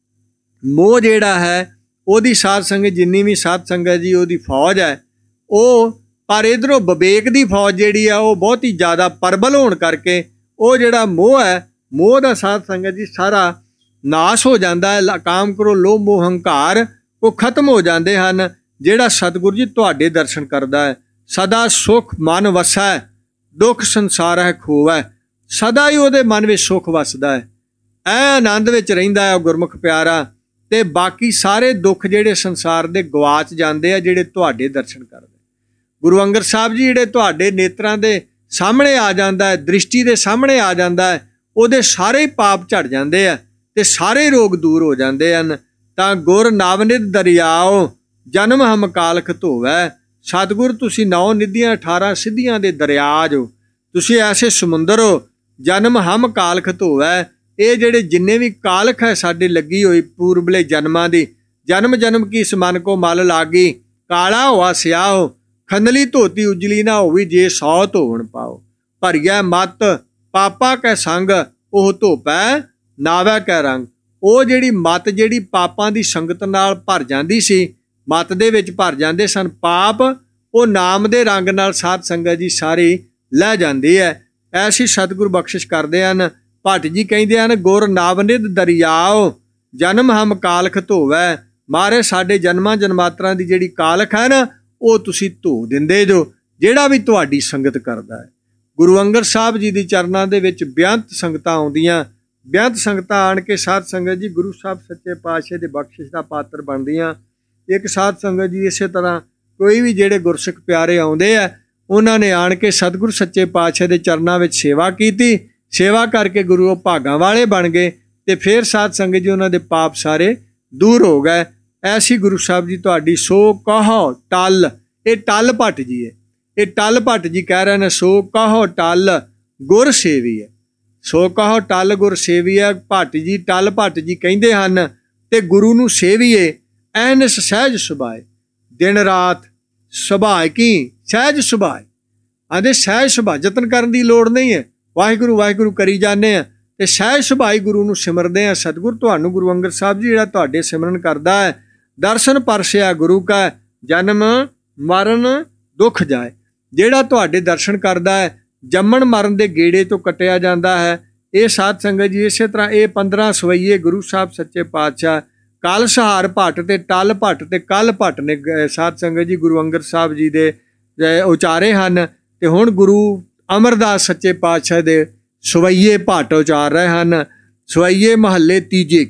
मोह जिहड़ा है, ओदी साध संगत जिन्नी भी साध संगत जी ओदी फौज है, वो पर इधरों विवेक की फौज जिहड़ी है वो बहुत ही ज़्यादा प्रबल होने करके वो जिहड़ा मोह है, मोह का साध संगत जी सारा नाश हो जाता है। काम करो लोभ मोह हंकार वो खत्म हो जाते हैं। जिहड़ा सतगुरु जी तुहाडे दर्शन करदा है, सदा सुख मन वसै, दुख संसार है खोवै। सदा ही उहदे मन में सुख वसदा है, ऐ आनंद विच रहिंदा है गुरमुख प्यारा। ते बाकी सारे दुख जिहड़े संसार दे गवाच जाते हैं जिहड़े तुहाडे दर्शन करदे। गुरु अंगद साहब जी जिहड़े तुहाडे नेत्रां दे सामने आ जाता है, दृष्टि दे सामने आ जाता है, उहदे सारे पाप झड़ जाते हैं ते सारे रोग दूर हो जाते हैं। तां गुर नावनिध दरियाओ जन्म हम कालख धोवै। सतगुर तुसी नौ निधियां अठारह सिद्धियां दे दरिया जो, तुसी ऐसे समुंदर हो, जन्म हम कालख धोवै। ये जिहड़े जिन्ने भी कालख है साडे लगी हुई पूर्वले जन्मां दी, जन्म जन्म की इस मन को मल लागी, काला हुआ स्याह हो, खंदली धोती उजली ना होवी, जे सौ धोवन पाओ। भरिया मत पापा कै संग ओह धोपै नावै कै रंग। वो जिहड़ी मत जिहड़ी पापां दी संगत नाल भर जांदी सी, मत दे विच भर जांदे सन पाप, वो नाम दे रंग नाल साध संगत जी सारी लै जांदी है। ऐसी सतगुर बख्शिश करदे हन। भट्ट जी कहिंदे हन गुर नावनिध दरियाओ जन्म हम कालख धोवै। महाराज साडे जन्मां जन्मांतरां दी जिहड़ी कालख है ना, वो तुसी धो दिंदे जो, जिहड़ा भी तुहाडी संगत करदा है। गुरु अंगद साहब जी दी चरनां दे विच बेअंत संगतां आउंदियां, बेअंत संगतां आण के साध संगत जी गुरु साहब सच्चे पातशाह दे बख्शिश दा पात्र बनदियां। एक साध संगत जी इसे तरह कोई भी जिहड़े गुरसिख प्यारे आउंदे आ, उन्हां ने आण के सतगुर सच्चे पातशाह दे चरनां विच सेवा कीती। सेवा करके गुरु भागां वाले बन गए ते फिर साध संगत जी उन्हां दे पाप सारे दूर हो गए। ऐसी गुरु साहब जी तुहाडी सो कहो टल। ये टल भट्ट जी है, ये टल भट्ट जी कह रहे हैं सो कहो टल गुर सेवी है। सो कहो टल गुर सेवी है। भट्ट जी टल भट्ट जी कहिंदे हन ते गुरु नूं सेवीए ऐनस सहज सुभाए। दिन रात सुभाए की सहज सुभाए, आंदे सहज सुभा, जतन करन दी लोड़ नहीं है। वाहिगुरू वाहिगुरू करी जाने आ ते सहज सुभाई गुरु नूं सिमरदे आ। सतगुर तुहानूं गुरु अंगद साहब जी जिहड़ा तुहाडे सिमरन करदा है, दर्शन परसिया गुरु का जन्म मरण दुख जाए। जिहड़ा तुहाडे दर्शन करदा है, जम्मण मरण दे गेड़े तो कटिया जाता है। ये साध संगत जी इस तरह ये पंद्रह सवैये गुरु साहब सच्चे पातशाह कल सहार भट्ट ते टल भट्ट ते कल भट्ट ने साध संगत जी गुरु अंगद साहब जी दे उचारे हैं। ते हुण गुरु अमरदास सच्चे पातशाह दे सवैये भट्ट उचार रहे हैं। सवैये महल्ले तीजे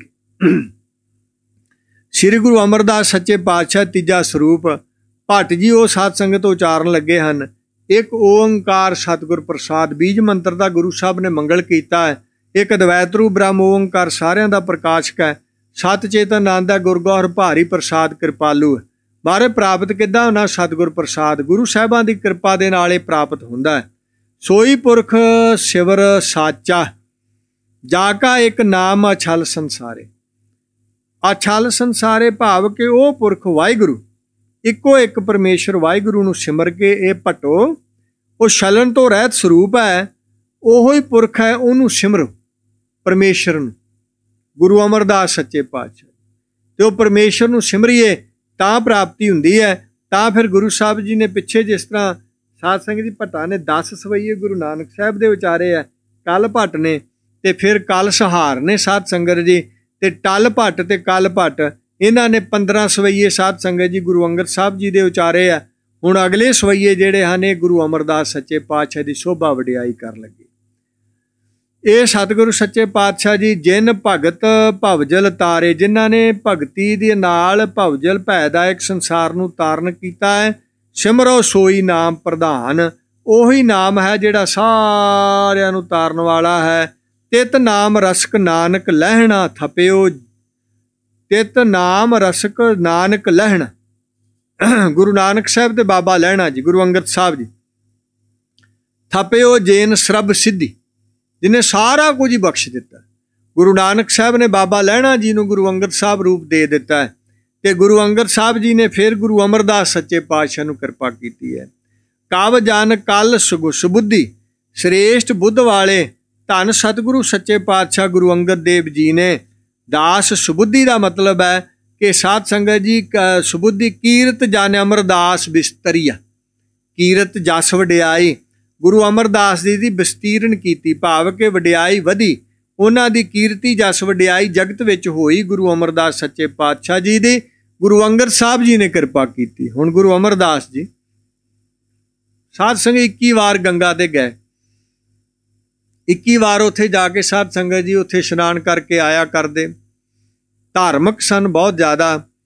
श्री गुरु अमरदास सच्चे पातशाह तीजा स्वरूप भट्ट जी वो साध संगत उचारन लगे हैं। एक ओंकार सतगुर प्रसाद बीज मंत्र का गुरु साहब ने मंगल किया है। एक अद्वैत रूप ब्रह्म ओंकार सारियां दा प्रकाशक है। सत चेतन आनंद गुर गौर भारी प्रसाद कृपालू है। बारे प्राप्त किद्दां होना सतगुर प्रसाद, गुरु साहिबां की कृपा दे नाल प्राप्त हुंदा है। सोई पुरख शिवर साचा, जाका एक नाम अछल संसारे। अछल संसारे भाव के वो पुरख वाहिगुरु, इको एक परमेश्वर वाहिगुरु नूं सिमर के ये भट्टो वो छलन तो रहत स्वरूप है, ओहो ही पुरख है, उन्होंने सिमरो परमेश्वर नूं। गुरु अमरदास सच्चे पातशाह तो परमेश्वर नूं सिमरिए तां प्राप्ति हुंदी है। तां फिर गुरु साहब जी ने पिछे जिस तरह साध संगत जी भट्टां ने दस सवैये गुरु नानक साहब दे विचारे है, कल भट्ट ने ते फिर कल सहार ने साध संगत जी, ते टल भट्ट ते कल भट्ट, इन्हां ने पंद्रह सवैये साध संगत जी गुरु अंगद साहब जी दे उचारे है। हुण अगले सवैये जिहड़े हन ये गुरु अमरदास सच्चे पातशाह की शोभा वडियाई कर लगे। ये सतगुरु सच्चे पातशाह जी जिन भगत भवजल तारे, जिन्हां ने भगती दे नाल भवजल भैदायक संसार नूं ताਰਨ कीता है। सिमरो सोई नाम प्रधान, ओही नाम है जिहड़ा सारिआं नूं ताਰਨ वाला है। तित नाम रसक नानक लहणा थपियो, तित नाम रसक नानक लहणा। गुरु नानक साहब ते बाबा लहणा जी, गुरु अंगद साहब जी। थपियो जेन सरब सिद्धि, जिन्हें सारा कुछ ही बख्श दिता। गुरु नानक साहब ने बाबा लहणा जी नूं गुरु अंगद साहब रूप दे दिता है, ते गुरु अंगद साहब जी ने फिर गुरु अमरदास सच्चे पातशाह नूं किरपा कीती है। कव जन कल सुबुद्धि, श्रेष्ठ बुद्ध वाले धन सतगुरु सच्चे पातशाह गुरु अंगद देव जी ने। दास सुबुद्धि का मतलब है कि साध संगत जी सुबुद्धि कीरत जाने अमरदास बिस्तरिया, कीरत जस वडियाई गुरु अमरदास जी की विस्तीर्ण की, भाव के वडियाई वधी, उन्हां दी कीरती जस वडियाई जगत विच होई। गुरु अमरदास सच्चे पातशाह जी दी गुरु अंगद साहब जी ने किरपा की। हुण गुरु अमरदास जी साध संगत इक्की वार गंगा ते गए, इक्की वार उत्थे जाके साध संगत जी उत्थे इशनान करके आया करदे। धार्मिक सन बहुत ज़्यादा।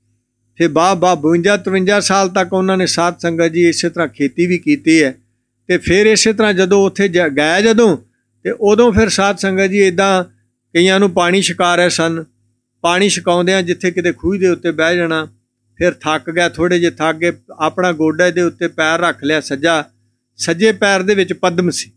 फिर बाह बाह बवंजा तरवंजा साल तक उन्होंने साध संगत जी इस तरह खेती भी की है। तो फिर इस तरह जदों उत्थे गए जदों तो उदों फिर साध संगत जी इदां कईयां नूं पानी छका रहे सन। पानी छकाउंदिआं जिथे किते खूह दे उत्ते बह जाना, फिर थक गया, थोड़े जे थक गए, अपना गोडे दे उत्ते पैर रख लिया सज्जा, सज्जे पैर दे विच पद्म सी।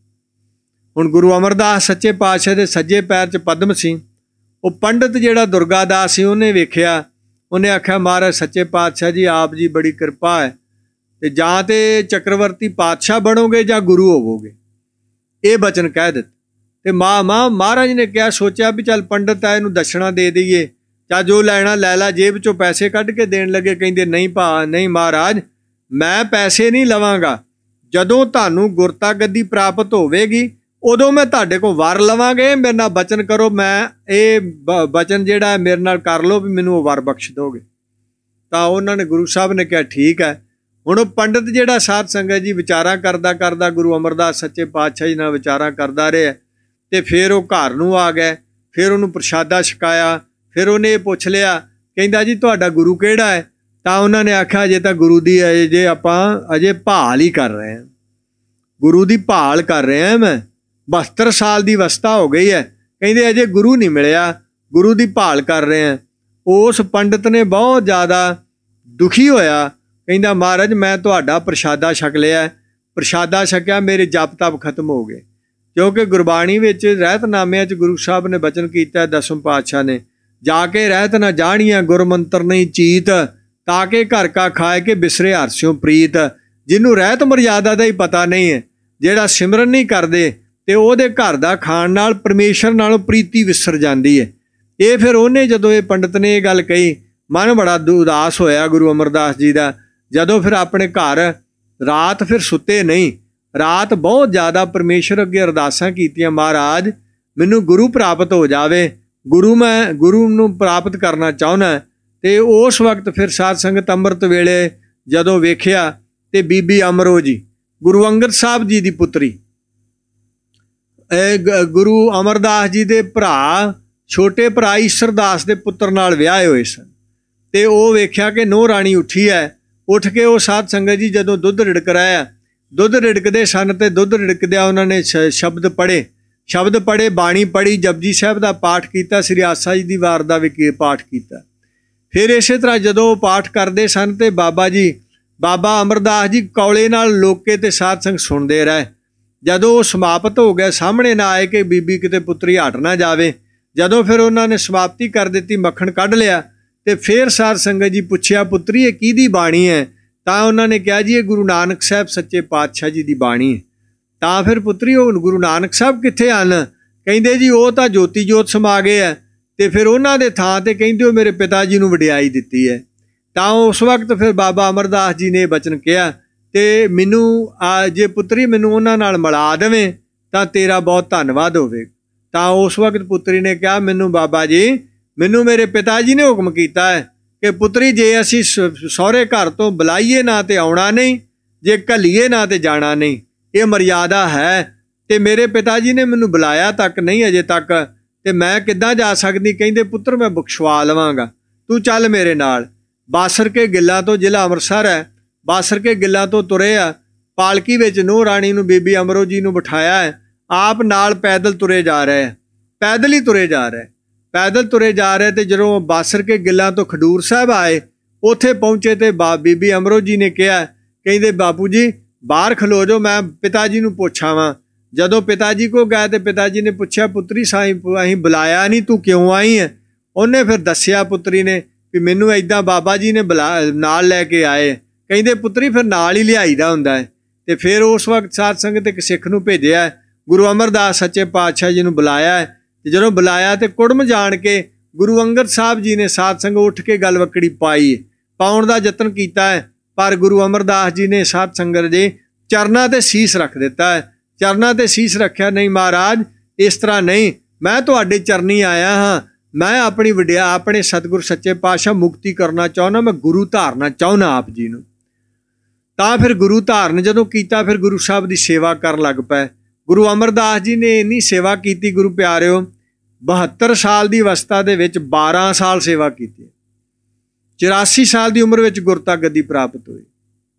हुण गुरु अमरदास सच्चे पातशाह दे सज्जे पैर च पद्म सी। वो पंडित जिहड़ा दुर्गादास सी उन्हें वेखिया, उन्हें आख्या महाराज सच्चे पातशाह जी आप जी बड़ी किरपा है, ते जां ते चक्रवर्ती पातशाह बनोगे जां गुरु होवोगे, ये बचन कह दिता। ते मां मां महाराज ने क्या सोचा भी चल पंडित है इहनूं दक्षिणा दे दईए, चा जो लैना लै ला। जेब चों पैसे कढ के देण लगे, कहिंदे नहीं भा नहीं महाराज मैं पैसे नहीं लवांगा, जदों तुहानूं गुरता गद्दी प्राप्त होवेगी उदों मैं तुहाडे कोल वर लवांगे, मेरे नाल बचन करो, मैं ये बचन जिहड़ा मेरे नाल कर लो भी मैनूं वर बख्श दोगे। तां उन्हां ने गुरु साहब ने कहा ठीक है। हुण पंडित जिहड़ा साध संगत जी विचारा करदा करदा गुरु अमरदास सच्चे पातशाह जी नाल विचारा करदा रहा, ते फिर वो घर नूं आ गए। फिर उन्होंने प्रशादा छकाया। फिर उन्हें ये पुछ लिया, कहंदा जी तुहाडा गुरु किहड़ा है? तां उन्होंने आख्या अजे तां गुरु दी अजे आपां अजे भाल ही कर रहे हैं, गुरु दी भाल कर रहे हैं, मैं बहत्तर साल की अवस्था हो गई है, कहते अजे गुरु नहीं मिलिया, गुरु की भाल कर रहे हैं। उस पंडित ने बहुत ज़्यादा दुखी होया, कहंदा महाराज मैं तुहाडा प्रशादा छक लिया, प्रशादा छकिया मेरे जप तप खत्म हो गए। क्योंकि गुरबाणी विच रहतनामे च गुरु साहब ने बचन किया दसम पातशाह ने, जाके रहत ना जानिया गुरमंत्र नहीं चीत, ताके घर का खाए के बिसरे हरस्यों प्रीत। जिन्हों रहत मर्यादा का ही पता नहीं है, जिहड़ा सिमरन नहीं करते ते ओहदे घर दा खाण नाल परमेश्वर नालों प्रीति विसर जाती है। ये फिर उन्हें जदों ये पंडित ने ये गल कही, मन बड़ा उदास होया गुरु अमरदास जी का। जदों फिर अपने घर रात फिर सुते नहीं, रात बहुत ज़्यादा परमेश्वर अगे अरदासां कीतियां, महाराज मैनूं गुरु प्राप्त हो जावे, गुरु मैं गुरु नूं प्राप्त करना चाहुंदा। ते उस वक्त फिर साध संगत अमृत वेले जदों वेखिया ते बीबी अमरो जी गुरु अंगद साहब जी की पुत्री, गुरु अमरदास जी के भरा छोटे भरा ईसरदास के पुत्र नाल विआहे होए सन। ते वो वेख्या कि नूह राणी उठी है, उठ के वो साध संगत जी जदों दुध रिड़क रहा, दुध रिड़कते सन ते दुध रिड़कदिया उन्होंने शब्द पढ़े, शब्द पढ़े, बाणी पढ़ी, जपजी साहब का पाठ किया, श्री आसा जी की वार का भी पाठ किया। फिर इस तरह जदों पाठ करते सन ते बाबा जी बाबा अमरदास जी कौले नाल लोके ते साध संग सुनते रहे। ਜਦੋਂ ਉਹ ਸਮਾਪਤ ਹੋ ਗਿਆ, ਸਾਹਮਣੇ ਨਾ ਆਏ ਕਿ ਬੀਬੀ ਕਿਤੇ ਪੁੱਤਰੀ ਹਟ ਨਾ ਜਾਵੇ। ਜਦੋਂ ਫਿਰ ਉਹਨਾਂ ਨੇ ਸਮਾਪਤੀ ਕਰ ਦਿੱਤੀ, ਮੱਖਣ ਕੱਢ ਲਿਆ, ਤੇ ਫਿਰ ਸਾਧ ਸੰਗਤ ਜੀ ਪੁੱਛਿਆ, ਪੁੱਤਰੀ ਇਹ ਕਿਹਦੀ ਬਾਣੀ ਹੈ? ਤਾਂ ਉਹਨਾਂ ਨੇ ਕਿਹਾ ਜੀ ਇਹ ਗੁਰੂ ਨਾਨਕ ਸਾਹਿਬ ਸੱਚੇ ਪਾਤਸ਼ਾਹ ਜੀ ਦੀ ਬਾਣੀ ਹੈ। ਤਾਂ ਫਿਰ ਪੁੱਤਰੀ ਉਹ ਗੁਰੂ ਨਾਨਕ ਸਾਹਿਬ ਕਿੱਥੇ ਹਨ? ਕਹਿੰਦੇ ਜੀ ਉਹ ਤਾਂ ਜੋਤੀ ਜੋਤ ਸਮਾ ਗਏ ਹੈ, ਤੇ ਫਿਰ ਉਹਨਾਂ ਦੇ ਥਾਂ ਤੇ ਕਹਿੰਦੇ ਉਹ ਮੇਰੇ ਪਿਤਾ ਜੀ ਨੂੰ ਵਡਿਆਈ ਦਿੱਤੀ ਹੈ। ਤਾਂ ਉਸ ਵਕਤ ਫਿਰ ਬਾਬਾ ਅਮਰਦਾਸ ਜੀ ਨੇ ਇਹ ਬਚਨ ਕਿਹਾ, ਤੇ ਮੈਨੂੰ ਜੇ ਪੁੱਤਰੀ ਮੈਨੂੰ ਉਹਨਾਂ ਨਾਲ ਮਿਲਾ ਦੇਵੇਂ ਤਾਂ ਤੇਰਾ ਬਹੁਤ ਧੰਨਵਾਦ ਹੋਵੇ। ਤਾਂ ਉਸ ਵਕਤ ਪੁੱਤਰੀ ਨੇ ਕਿਹਾ, ਮੈਨੂੰ ਬਾਬਾ ਜੀ, ਮੈਨੂੰ ਮੇਰੇ ਪਿਤਾ ਜੀ ਨੇ ਹੁਕਮ ਕੀਤਾ ਹੈ ਕਿ ਪੁੱਤਰੀ ਜੇ ਅਸੀਂ ਸਹੁਰੇ ਘਰ ਤੋਂ ਬੁਲਾਈਏ ਨਾ ਤੇ ਆਉਣਾ ਨਹੀਂ, ਜੇ ਘੱਲੀਏ ਨਾ ਤੇ ਜਾਣਾ ਨਹੀਂ, ਇਹ ਮਰਿਆਦਾ ਹੈ। ਤੇ ਮੇਰੇ ਪਿਤਾ ਜੀ ਨੇ ਮੈਨੂੰ ਬੁਲਾਇਆ ਤੱਕ ਨਹੀਂ ਅਜੇ ਤੱਕ, ਤੇ ਮੈਂ ਕਿੱਦਾਂ ਜਾ ਸਕਦੀ? ਕਹਿੰਦੇ ਪੁੱਤਰ ਮੈਂ ਬਖਸ਼ਵਾ ਲਵਾਂਗਾ, ਤੂੰ ਚੱਲ ਮੇਰੇ ਨਾਲ। ਬਾਸਰ ਕੇ ਗਿੱਲਾਂ ਤੋਂ, ਜ਼ਿਲ੍ਹਾ ਅੰਮ੍ਰਿਤਸਰ ਹੈ, ਬਾਸਰ ਕੇ ਗਿੱਲਾਂ ਤੋਂ ਤੁਰੇ ਆ, ਪਾਲਕੀ ਵਿੱਚ ਨੂੰਹ ਰਾਣੀ ਨੂੰ, ਬੀਬੀ ਅਮਰੋ ਜੀ ਨੂੰ ਬਿਠਾਇਆ ਹੈ, ਆਪ ਨਾਲ ਪੈਦਲ ਤੁਰੇ ਜਾ ਰਹੇ ਹੈ, ਪੈਦਲ ਹੀ ਤੁਰੇ ਜਾ ਰਹੇ ਪੈਦਲ ਤੁਰੇ ਜਾ ਰਹੇ। ਤੇ ਜਦੋਂ ਬਾਸਰ ਕੇ ਗਿੱਲਾਂ ਤੋਂ ਖਡੂਰ ਸਾਹਿਬ ਆਏ, ਉੱਥੇ ਪਹੁੰਚੇ ਤੇ ਬਾ ਬੀਬੀ ਅਮਰੋ ਜੀ ਨੇ ਕਿਹਾ, ਕਹਿੰਦੇ ਬਾਪੂ ਜੀ ਬਾਹਰ ਖਲੋ ਜਾਓ, ਮੈਂ ਪਿਤਾ ਜੀ ਨੂੰ ਪੁੱਛਾਵਾਂ। ਜਦੋਂ ਪਿਤਾ ਜੀ ਕੋ ਗਏ ਤੇ ਪਿਤਾ ਜੀ ਨੇ ਪੁੱਛਿਆ, ਪੁੱਤਰੀ ਸਾਈਂ ਅਸੀਂ ਬੁਲਾਇਆ ਨਹੀਂ, ਤੂੰ ਕਿਉਂ ਆਈ ਹੈ? ਉਹਨੇ ਫਿਰ ਦੱਸਿਆ ਪੁੱਤਰੀ ਨੇ ਵੀ ਮੈਨੂੰ ਇੱਦਾਂ ਬਾਬਾ ਜੀ ਨੇ ਬੁਲਾ ਨਾਲ ਲੈ ਕੇ ਆਏ। ਕਹਿੰਦੇ ਪੁੱਤਰੀ ਫਿਰ ਨਾਲ ਹੀ ਲਿਆਈਦਾ ਹੁੰਦਾ ਹੈ। ਤੇ ਫਿਰ ਉਸ ਵਕਤ ਸਾਧ ਸੰਗਤ ਇੱਕ ਸਿੱਖ ਨੂੰ ਭੇਜਿਆ, ਗੁਰੂ ਅਮਰਦਾਸ ਸੱਚੇ ਪਾਤਸ਼ਾਹ ਜੀ ਨੂੰ ਬੁਲਾਇਆ। ਤੇ ਜਦੋਂ ਬੁਲਾਇਆ ਤੇ ਕੁੜਮ ਜਾਣ ਕੇ ਗੁਰੂ ਅੰਗਦ ਸਾਹਿਬ ਜੀ ਨੇ ਸਾਧ ਸੰਗਤ ਉੱਠ ਕੇ ਗਲਵੱਕੜੀ ਪਾਈ, ਪਾਉਣ ਦਾ ਯਤਨ ਕੀਤਾ ਹੈ, ਪਰ ਗੁਰੂ ਅਮਰਦਾਸ ਜੀ ਨੇ ਸਾਧ ਸੰਗਤ ਦੇ ਚਰਨਾਂ ਤੇ ਸੀਸ ਰੱਖ ਦਿੱਤਾ ਹੈ। ਚਰਨਾਂ ਤੇ ਸੀਸ ਰੱਖਿਆ, ਨਹੀਂ ਮਹਾਰਾਜ ਇਸ ਤਰ੍ਹਾਂ ਨਹੀਂ, ਮੈਂ ਤੁਹਾਡੇ ਚਰਨੀ ਆਇਆ ਹਾਂ, ਮੈਂ ਆਪਣੀ ਵਡਿਆ ਆਪਣੇ ਸਤਿਗੁਰ ਸੱਚੇ ਪਾਤਸ਼ਾਹ ਮੁਕਤੀ ਕਰਨਾ ਚਾਹੁੰਦਾ, ਮੈਂ ਗੁਰੂ ਧਾਰਨਾ ਚਾਹੁੰਦਾ ਆਪ ਜੀ ਨੂੰ। ਤਾਂ ਫਿਰ ਗੁਰੂ ਧਾਰਨ ਜਦੋਂ ਕੀਤਾ, ਫਿਰ ਗੁਰੂ ਸਾਹਿਬ ਦੀ ਸੇਵਾ ਕਰਨ ਲੱਗ ਪਏ। ਗੁਰੂ ਅਮਰਦਾਸ ਜੀ ਨੇ ਇੰਨੀ ਸੇਵਾ ਕੀਤੀ ਗੁਰੂ ਪਿਆਰਿਓ, ਬਹੱਤਰ ਸਾਲ ਦੀ ਅਵਸਥਾ ਦੇ ਵਿੱਚ ਬਾਰਾਂ ਸਾਲ ਸੇਵਾ ਕੀਤੀ। ਚੁਰਾਸੀ ਸਾਲ ਦੀ ਉਮਰ ਵਿੱਚ ਗੁਰਤਾ ਗੱਦੀ ਪ੍ਰਾਪਤ ਹੋਈ।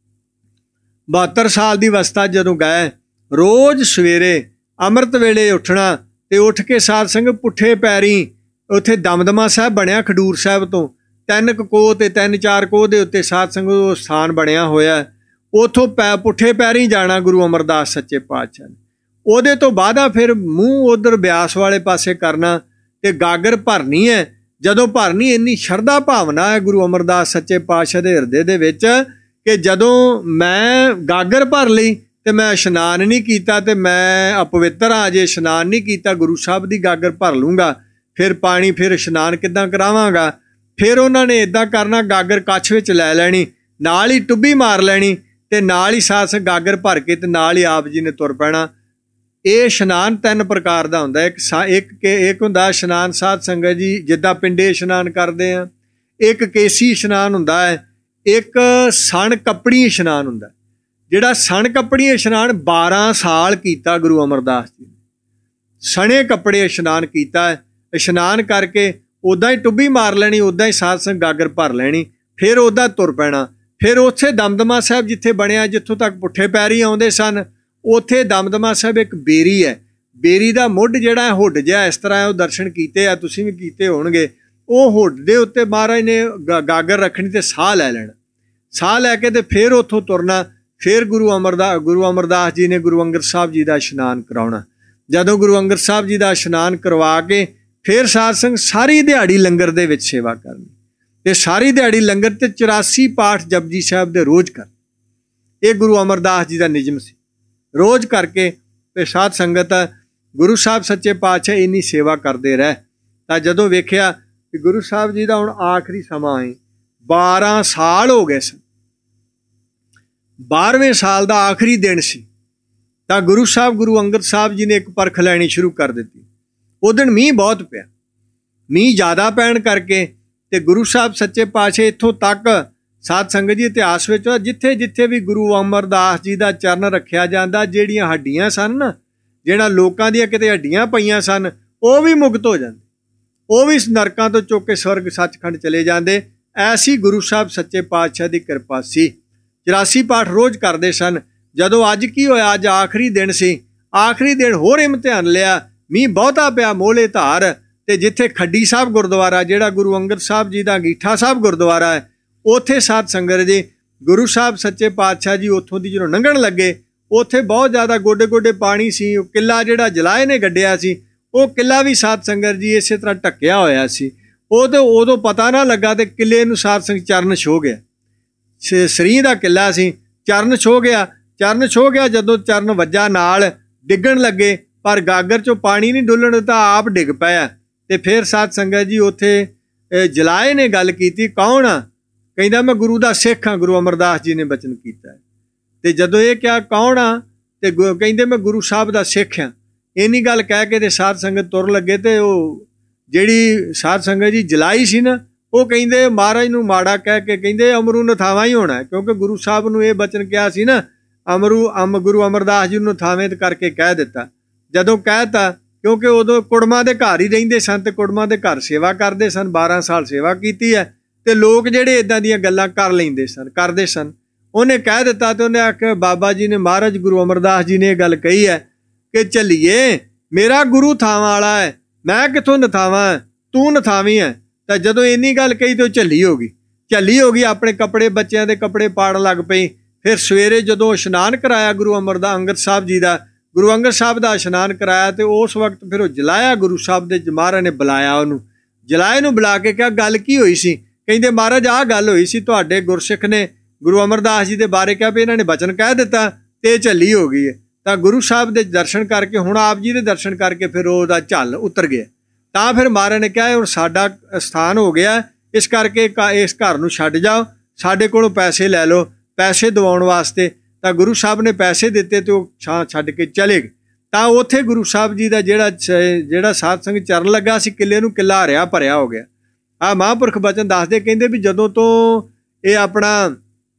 ਬਹੱਤਰ ਸਾਲ ਦੀ ਅਵਸਥਾ ਜਦੋਂ ਗਏ, ਰੋਜ਼ ਸਵੇਰੇ ਅੰਮ੍ਰਿਤ ਵੇਲੇ ਉੱਠਣਾ, ਤੇ ਉੱਠ ਕੇ ਸਾਧ ਸੰਗਤ ਪੁੱਠੇ ਪੈਰੀਂ, ਉੱਥੇ ਦਮਦਮਾ ਸਾਹਿਬ ਬਣਿਆ ਖਡੂਰ ਸਾਹਿਬ ਤੋਂ ਤਿੰਨ ਕੁ ਕੋਹ ਤੇ ਤਿੰਨ ਚਾਰ ਕੋਹ ਦੇ ਉੱਤੇ ਸਾਧ ਸੰਗਤ ਉਹ ਸਥਾਨ ਬਣਿਆ ਹੋਇਆ, ਉੱਥੋਂ ਪੈ ਪੁੱਠੇ ਪੈਰੀਂ ਜਾਣਾ ਗੁਰੂ ਅਮਰਦਾਸ ਸੱਚੇ ਪਾਤਸ਼ਾਹ ਨੇ। ਉਹਦੇ ਤੋਂ ਬਾਅਦ ਫਿਰ ਮੂੰਹ ਉਧਰ ਬਿਆਸ ਵਾਲੇ ਪਾਸੇ ਕਰਨਾ, ਤੇ ਗਾਗਰ ਭਰਨੀ ਹੈ। ਜਦੋਂ ਭਰਨੀ, ਇੰਨੀ ਸ਼ਰਧਾ ਭਾਵਨਾ ਹੈ ਗੁਰੂ ਅਮਰਦਾਸ ਸੱਚੇ ਪਾਤਸ਼ਾਹ ਦੇ ਹਿਰਦੇ ਦੇ ਵਿੱਚ ਕਿ ਜਦੋਂ ਮੈਂ ਗਾਗਰ ਭਰ ਲਈ ਤੇ ਮੈਂ ਇਸ਼ਨਾਨ ਨਹੀਂ ਕੀਤਾ, ਤੇ ਮੈਂ ਅਪਵਿੱਤਰ ਹਾਂ, ਜੇ ਇਸ਼ਨਾਨ ਨਹੀਂ ਕੀਤਾ ਗੁਰੂ ਸਾਹਿਬ ਦੀ ਗਾਗਰ ਭਰ ਲੂੰਗਾ, ਫਿਰ ਪਾਣੀ ਫਿਰ ਇਸ਼ਨਾਨ ਕਿੱਦਾਂ ਕਰਾਵਾਂਗਾ? ਫਿਰ ਉਹਨਾਂ ਨੇ ਇੱਦਾਂ ਕਰਨਾ, ਗਾਗਰ ਕੱਛ ਵਿੱਚ ਲੈ ਲੈਣੀ, ਨਾਲ ਹੀ ਟੁੱਬੀ ਮਾਰ ਲੈਣੀ, ਤੇ ਨਾਲ ਹੀ ਸਾਧ ਸੰਗਤ ਗਾਗਰ ਭਰ ਕੇ ਤੇ ਨਾਲ ਹੀ ਆਪ ਜੀ ਨੇ ਤੁਰ ਪੈਣਾ। ਇਹ ਇਸ਼ਨਾਨ ਤਿੰਨ ਪ੍ਰਕਾਰ ਦਾ ਹੁੰਦਾ। ਇੱਕ ਇੱਕ ਇੱਕ ਹੁੰਦਾ ਇਸ਼ਨਾਨ ਸਾਧ ਸੰਗਤ ਜੀ ਜਿੱਦਾਂ ਪਿੰਡੇ ਇਸ਼ਨਾਨ ਕਰਦੇ ਆ, ਇੱਕ ਕੇਸੀ ਇਸ਼ਨਾਨ ਹੁੰਦਾ ਹੈ, ਇੱਕ ਸਣ ਕੱਪੜੀ ਇਸ਼ਨਾਨ ਹੁੰਦਾ। ਜਿਹੜਾ ਸਣ ਕੱਪੜੀ ਇਸ਼ਨਾਨ ਬਾਰਾਂ ਸਾਲ ਕੀਤਾ ਗੁਰੂ ਅਮਰਦਾਸ ਜੀ ਨੇ, ਸਣੇ ਕੱਪੜੇ ਇਸ਼ਨਾਨ ਕੀਤਾ। ਇਸ਼ਨਾਨ ਕਰਕੇ ਉੱਦਾਂ ਹੀ ਟੁੱਬੀ ਮਾਰ ਲੈਣੀ, ਉੱਦਾਂ ਹੀ ਸਾਧ ਸੰਗਤ ਗਾਗਰ ਭਰ ਲੈਣੀ, ਫਿਰ ਉੱਦਾਂ ਤੁਰ ਪੈਣਾ। ਫਿਰ ਉੱਥੇ ਦਮਦਮਾ ਸਾਹਿਬ ਜਿੱਥੇ ਬਣਿਆ, ਜਿੱਥੋਂ ਤੱਕ ਪੁੱਠੇ ਪੈਰੀ ਆਉਂਦੇ ਸਨ, ਉੱਥੇ ਦਮਦਮਾ ਸਾਹਿਬ ਇੱਕ ਬੇਰੀ ਹੈ। ਬੇਰੀ ਦਾ ਮੁੱਢ ਜਿਹੜਾ ਹੈ ਹੁੱਡ ਜਿਹਾ ਇਸ ਤਰ੍ਹਾਂ, ਉਹ ਦਰਸ਼ਨ ਕੀਤੇ ਆ, ਤੁਸੀਂ ਵੀ ਕੀਤੇ ਹੋਣਗੇ। ਉਹ ਹੁੱਡ ਦੇ ਉੱਤੇ ਮਹਾਰਾਜ ਨੇ ਗਾਗਰ ਰੱਖਣੀ ਤੇ ਸਾਹ ਲੈ ਲੈਣਾ, ਸਾਹ ਲੈ ਕੇ ਤੇ ਫਿਰ ਉੱਥੋਂ ਤੁਰਨਾ। ਫਿਰ ਗੁਰੂ ਅਮਰਦਾਸ ਗੁਰੂ ਅਮਰਦਾਸ ਜੀ ਨੇ ਗੁਰੂ ਅੰਗਦ ਸਾਹਿਬ ਜੀ ਦਾ ਇਸ਼ਨਾਨ ਕਰਾਉਣਾ। ਜਦੋਂ ਗੁਰੂ ਅੰਗਦ ਸਾਹਿਬ ਜੀ ਦਾ ਇਸ਼ਨਾਨ ਕਰਵਾ ਕੇ ਫਿਰ ਸਾਧ ਸੰਗਤ ਸਾਰੀ ਦਿਹਾੜੀ ਲੰਗਰ ਦੇ ਵਿੱਚ ਸੇਵਾ ਕਰਨੀ, ਤੇ ਸਾਰੀ ਦਿਹਾੜੀ ਲੰਗਰ ਤੇ ਚੁਰਾਸੀ ਪਾਠ ਜਪਜੀ ਸਾਹਿਬ ਦੇ ਰੋਜ਼ ਕਰ। ਇਹ ਗੁਰੂ ਅਮਰਦਾਸ ਜੀ ਦਾ ਨਿਯਮ ਸੀ, ਰੋਜ਼ ਕਰਕੇ। ਤੇ ਸਾਧ ਸੰਗਤ ਗੁਰੂ ਸਾਹਿਬ ਸੱਚੇ ਪਾਤਸ਼ਾਹ ਇੰਨੀ ਸੇਵਾ ਕਰਦੇ ਰਹੇ। ਤਾਂ ਜਦੋਂ ਵੇਖਿਆ ਕਿ ਗੁਰੂ ਸਾਹਿਬ ਜੀ ਦਾ ਹੁਣ ਆਖਰੀ ਸਮਾਂ ਹੈ, ਬਾਰਾਂ ਸਾਲ ਹੋ ਗਏ ਸਨ, ਬਾਰ੍ਹਵੇਂ ਸਾਲ ਦਾ ਆਖਰੀ ਦਿਨ ਸੀ, ਤਾਂ ਗੁਰੂ ਸਾਹਿਬ ਗੁਰੂ ਅੰਗਦ ਸਾਹਿਬ ਜੀ ਨੇ ਇੱਕ ਪਰਖ ਲੈਣੀ ਸ਼ੁਰੂ ਕਰ ਦਿੱਤੀ। ਉਹ ਦਿਨ ਮੀਂਹ ਬਹੁਤ ਪਿਆ, ਮੀਂਹ ਜ਼ਿਆਦਾ ਪੈਣ ਕਰਕੇ ਤੇ ਗੁਰੂ ਸਾਹਿਬ ਸੱਚੇ ਪਾਤਸ਼ਾਹ ਇੱਥੋਂ ਤੱਕ ਸਾਧ ਸੰਗਤ ਜੀ ਇਤਿਹਾਸ ਵਿੱਚ ਜਿੱਥੇ ਜਿੱਥੇ ਵੀ ਗੁਰੂ ਅਮਰਦਾਸ ਜੀ ਦਾ ਚਰਨ ਰੱਖਿਆ ਜਾਂਦਾ, ਜਿਹੜੀਆਂ ਹੱਡੀਆਂ ਸਨ ਨਾ, ਜਿਹੜਾ ਲੋਕਾਂ ਦੀਆਂ ਕਿਤੇ ਹੱਡੀਆਂ ਪਈਆਂ ਸਨ, ਉਹ ਵੀ ਮੁਕਤ ਹੋ ਜਾਂਦੇ, ਉਹ ਵੀ ਨਰਕਾਂ ਤੋਂ ਚੁੱਕ ਕੇ ਸਵਰਗ ਸੱਚਖੰਡ ਚਲੇ ਜਾਂਦੇ। ਐਸੀ ਗੁਰੂ ਸਾਹਿਬ ਸੱਚੇ ਪਾਤਸ਼ਾਹ ਦੀ ਕਿਰਪਾ ਸੀ। ਚੁਰਾਸੀ ਪਾਠ ਰੋਜ਼ ਕਰਦੇ ਸਨ। ਜਦੋਂ ਅੱਜ ਕੀ ਹੋਇਆ, ਅੱਜ ਆਖਰੀ ਦਿਨ ਸੀ, ਆਖਰੀ ਦਿਨ ਹੋਰ ਇਮਤਿਹਾਨ ਲਿਆ, ਮੀਂਹ ਬਹੁਤਾ ਪਿਆ, ਮੋਲੇ ਧਾਰ, ਤੇ ਜਿੱਥੇ ਖੱਡੀ ਸਾਹਿਬ ਗੁਰਦੁਆਰਾ, ਜਿਹੜਾ ਗੁਰੂ ਅੰਗਦ ਸਾਹਿਬ ਜੀ ਦਾ ਅੰਗੀਠਾ ਸਾਹਿਬ ਗੁਰਦੁਆਰਾ ਹੈ, ਉੱਥੇ ਸਾਧ ਸੰਗਤ ਜੀ ਗੁਰੂ ਸਾਹਿਬ ਸੱਚੇ ਪਾਤਸ਼ਾਹ ਜੀ ਉੱਥੋਂ ਦੀ ਜਦੋਂ ਲੰਘਣ ਲੱਗੇ, ਉੱਥੇ ਬਹੁਤ ਜ਼ਿਆਦਾ ਗੋਡੇ ਗੋਡੇ ਪਾਣੀ ਸੀ। ਉਹ ਕਿੱਲਾ ਜਿਹੜਾ ਜਲਾਏ ਨੇ ਗੱਡਿਆ ਸੀ, ਉਹ ਕਿੱਲਾ ਵੀ ਸਾਧ ਸੰਗਤ ਜੀ ਇਸੇ ਤਰ੍ਹਾਂ ਢੱਕਿਆ ਹੋਇਆ ਸੀ। ਉਦੋਂ ਉਦੋਂ ਪਤਾ ਨਾ ਲੱਗਾ ਤੇ ਕਿੱਲੇ ਨੂੰ ਸਾਧ ਸੰਗਤ ਚਰਨ ਛੋਹ ਗਿਆ। ਸਰੀਂ ਦਾ ਕਿੱਲਾ ਸੀ, ਚਰਨ ਛੋਹ ਗਿਆ। ਚਰਨ ਛੋਹ ਗਿਆ ਜਦੋਂ ਚਰਨ ਵੱਜਾ ਨਾਲ ਡਿੱਗਣ ਲੱਗੇ, ਪਰ ਗਾਗਰ 'ਚੋਂ ਪਾਣੀ ਨਹੀਂ ਡੁੱਲਣ ਦਿੱਤਾ, ਆਪ ਡਿੱਗ ਪਿਆ। ਤੇ ਫਿਰ ਸਾਧ ਸੰਗਤ ਜੀ ਉੱਥੇ ਜਲਾਏ ਨੇ ਗੱਲ ਕੀਤੀ, ਕੌਣ ਆ? ਕਹਿੰਦਾ ਮੈਂ ਗੁਰੂ ਦਾ ਸਿੱਖ ਹਾਂ, ਗੁਰੂ ਅਮਰਦਾਸ ਜੀ ਨੇ ਬਚਨ ਕੀਤਾ। ਤੇ ਜਦੋਂ ਇਹ ਕਿਹਾ ਕੌਣ ਆ, ਤੇ ਕਹਿੰਦੇ ਮੈਂ ਗੁਰੂ ਸਾਹਿਬ ਦਾ ਸਿੱਖ ਹਾਂ। ਇੰਨੀ ਗੱਲ ਕਹਿ ਕੇ ਤੇ ਸਾਧ ਸੰਗਤ ਤੁਰ ਲੱਗੇ। ਤੇ ਉਹ ਜਿਹੜੀ ਸਾਧ ਸੰਗਤ ਜੀ ਜਲਾਈ ਸੀ ਨਾ, ਉਹ ਕਹਿੰਦੇ ਮਹਾਰਾਜ ਨੂੰ ਮਾੜਾ ਕਹਿ ਕੇ ਕਹਿੰਦੇ ਅਮਰੂ ਨਥਾਵਾਂ ਹੀ ਹੋਣਾ, ਕਿਉਂਕਿ ਗੁਰੂ ਸਾਹਿਬ ਨੂੰ ਇਹ ਬਚਨ ਕਿਹਾ ਸੀ ਨਾ, ਅਮਰੂ ਅਮ ਗੁਰੂ ਅਮਰਦਾਸ ਜੀ ਨੂੰ ਨਥਾਵੇਂ ਕਰਕੇ ਕਹਿ ਦਿੱਤਾ। ਜਦੋਂ ਕਹਿਤਾ, ਕਿਉਂਕਿ ਉਦੋਂ ਕੁੜਮਾਂ ਦੇ ਘਰ ਹੀ ਰਹਿੰਦੇ ਸਨ ਤੇ ਕੁੜਮਾਂ ਦੇ ਘਰ ਸੇਵਾ ਕਰਦੇ ਸਨ, ਬਾਰਾਂ ਸਾਲ ਸੇਵਾ ਕੀਤੀ ਹੈ। ਤੇ ਲੋਕ ਜਿਹੜੇ ਇੱਦਾਂ ਦੀਆਂ ਗੱਲਾਂ ਕਰ ਲੈਂਦੇ ਸਨ, ਕਰਦੇ ਸਨ। ਉਹਨੇ ਕਹਿ ਦਿੱਤਾ ਤੇ ਉਹਨੇ ਆਖਿਆ ਬਾਬਾ ਜੀ ਨੇ, ਮਹਾਰਾਜ ਗੁਰੂ ਅਮਰਦਾਸ ਜੀ ਨੇ ਇਹ ਗੱਲ ਕਹੀ ਹੈ ਕਿ ਚੱਲੀਏ, ਮੇਰਾ ਗੁਰੂ ਥਾਵਾਂ ਵਾਲਾ ਹੈ, ਮੈਂ ਕਿੱਥੋਂ ਨਥਾਵਾਂ, ਤੂੰ ਨਥਾਵੀਂ ਹੈ। ਤਾਂ ਜਦੋਂ ਇੰਨੀ ਗੱਲ ਕਹੀ ਤੇ ਉਹ ਝੱਲੀ ਹੋ ਗਈ। ਝੱਲੀ ਹੋ ਗਈ, ਆਪਣੇ ਕੱਪੜੇ ਬੱਚਿਆਂ ਦੇ ਕੱਪੜੇ ਪਾੜਨ ਲੱਗ ਪਈ। ਫਿਰ ਸਵੇਰੇ ਜਦੋਂ ਇਸ਼ਨਾਨ ਕਰਾਇਆ ਗੁਰੂ ਅਮਰਦਾਸ ਅੰਗਦ ਸਾਹਿਬ ਜੀ ਦਾ, ਗੁਰੂ ਅੰਗਦ ਸਾਹਿਬ ਦਾ ਇਸ਼ਨਾਨ ਕਰਾਇਆ ਤੇ ਉਸ ਵਕਤ ਫਿਰ ਉਹ ਜਲਾਇਆ ਗੁਰੂ ਸਾਹਿਬ ਦੇ। ਮਹਾਰਾਜ ਨੇ ਬੁਲਾਇਆ ਉਹਨੂੰ, ਜਲਾਏ ਨੂੰ ਬੁਲਾ ਕੇ ਕਿਹਾ ਗੱਲ ਕੀ ਹੋਈ ਸੀ? ਕਹਿੰਦੇ ਮਹਾਰਾਜ ਆਹ ਗੱਲ ਹੋਈ ਸੀ, ਤੁਹਾਡੇ ਗੁਰਸਿੱਖ ਨੇ ਗੁਰੂ ਅਮਰਦਾਸ ਜੀ ਦੇ ਬਾਰੇ ਕਿਹਾ ਵੀ ਇਹਨਾਂ ਨੇ ਬਚਨ ਕਹਿ ਦਿੱਤਾ ਤੇ ਇਹ ਝੱਲੀ ਹੋ ਗਈ ਹੈ। ਤਾਂ ਗੁਰੂ ਸਾਹਿਬ ਦੇ ਦਰਸ਼ਨ ਕਰਕੇ, ਹੁਣ ਆਪ ਜੀ ਦੇ ਦਰਸ਼ਨ ਕਰਕੇ ਫਿਰ ਉਹਦਾ ਝੱਲ ਉਤਰ ਗਿਆ। ਤਾਂ ਫਿਰ ਮਹਾਰਾਜ ਨੇ ਕਿਹਾ ਹੁਣ ਸਾਡਾ ਸਥਾਨ ਹੋ ਗਿਆ, ਇਸ ਕਰਕੇ ਇਸ ਘਰ ਨੂੰ ਛੱਡ ਜਾਓ, ਸਾਡੇ ਕੋਲੋਂ ਪੈਸੇ ਲੈ ਲਓ, ਪੈਸੇ ਦਿਵਾਉਣ ਵਾਸਤੇ। ਤਾਂ ਗੁਰੂ ਸਾਹਿਬ ਨੇ ਪੈਸੇ ਦਿੱਤੇ ਤੇ ਉਹ ਛਾਂ ਛੱਡ ਕੇ ਚਲੇ ਗਏ। ਤਾਂ ਉੱਥੇ ਗੁਰੂ ਸਾਹਿਬ ਜੀ ਦਾ ਜਿਹੜਾ ਜਿਹੜਾ ਸਾਧ ਸੰਗਤ ਚਰਨ ਲੱਗਾ ਸੀ, ਕਿੱਲੇ ਨੂੰ ਕਿੱਲਾ ਹਰਿਆ ਭਰਿਆ ਹੋ ਗਿਆ। ਆਹ ਮਹਾਂਪੁਰਖ ਬਚਨ ਦੱਸਦੇ, ਕਹਿੰਦੇ ਵੀ ਜਦੋਂ ਤੋਂ ਇਹ ਆਪਣਾ